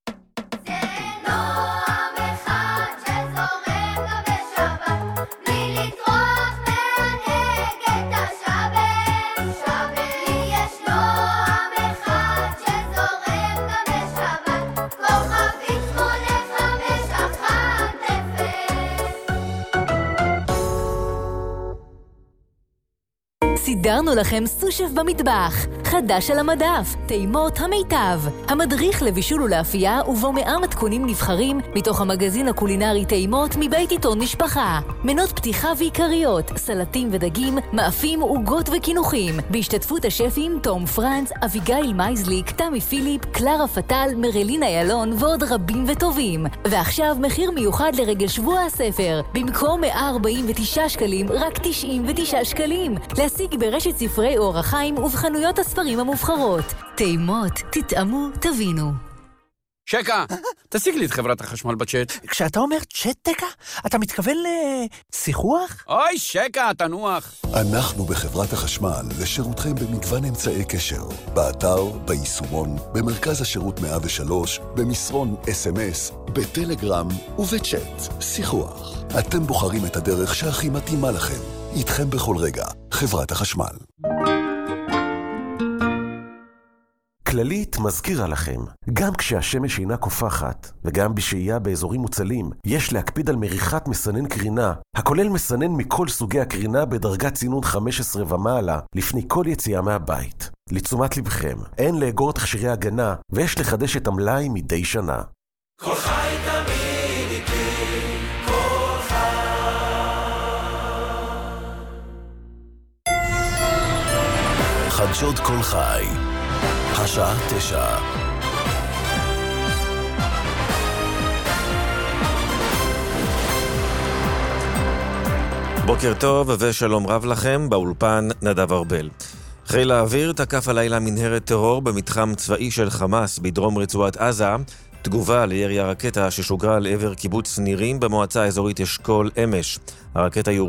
סידרנו לכם סושף במטבח, חדש על המדף, טעימות המיטב. המדריך לבישול ולאפייה ובו מאה מתכונים נבחרים מתוך המגזין הקולינרי טעימות מבית עיתון משפחה. מנות פתיחה ועיקריות, סלטים ודגים, מאפים, עוגות וכינוחים. בהשתתפות השפים תום פרנץ, אביגיל מייזליק, תמי פיליפ, קלרה פטל, מרלינה ילון ועוד רבים וטובים. ועכשיו מחיר מיוחד לרגל שבוע הספר. במקום מאה ארבעים ותשעה שקלים, רק תשעים ותשעה שקלים. להשיג ברשת ספרי אור החיים ובחנויות הספרים. המספרים המובחרות. טעימות, תטעמו, תבינו. שקה, תשיג לי את חברת החשמל בצ'אט. כשאתה אומר צ'אט-טקה, אתה מתכוון לשיחוח? אוי, שקה, תנוח. אנחנו בחברת החשמל לשירותכם במגוון אמצעי קשר. באתר, ביישומון, במרכז השירות מאה ושלוש, במסרון אס אם אס, בטלגרם ובצ'אט. שיחוח. אתם בוחרים את הדרך שהכי מתאימה לכם. איתכם בכל רגע. חברת החשמל. כללית מזכירה לכם, גם כשהשמש אינה קופחת, וגם בשהייה באזורים מוצלים, יש להקפיד על מריחת מסנן קרינה, הכולל מסנן מכל סוגי הקרינה בדרגת צינון חמש עשרה ומעלה, לפני כל יציאה מהבית. לתשומת לבכם, אין לאגור תכשירי הגנה, ויש לחדש את המלאי מדי שנה. כל חי תמיד איתי, כל חי. חדשות כל חי. השעה תשע. בוקר טוב ושלום רב לכם, באולפן נדב ארבל. חיל האוויר תקף הלילה מנהרת טרור במתחם צבאי של חמאס בדרום רצועת עזה, תגובה לירי הרקטה ששוגרה לעבר קיבוץ נירים במועצה האזורית אשכול אמש. הרקטה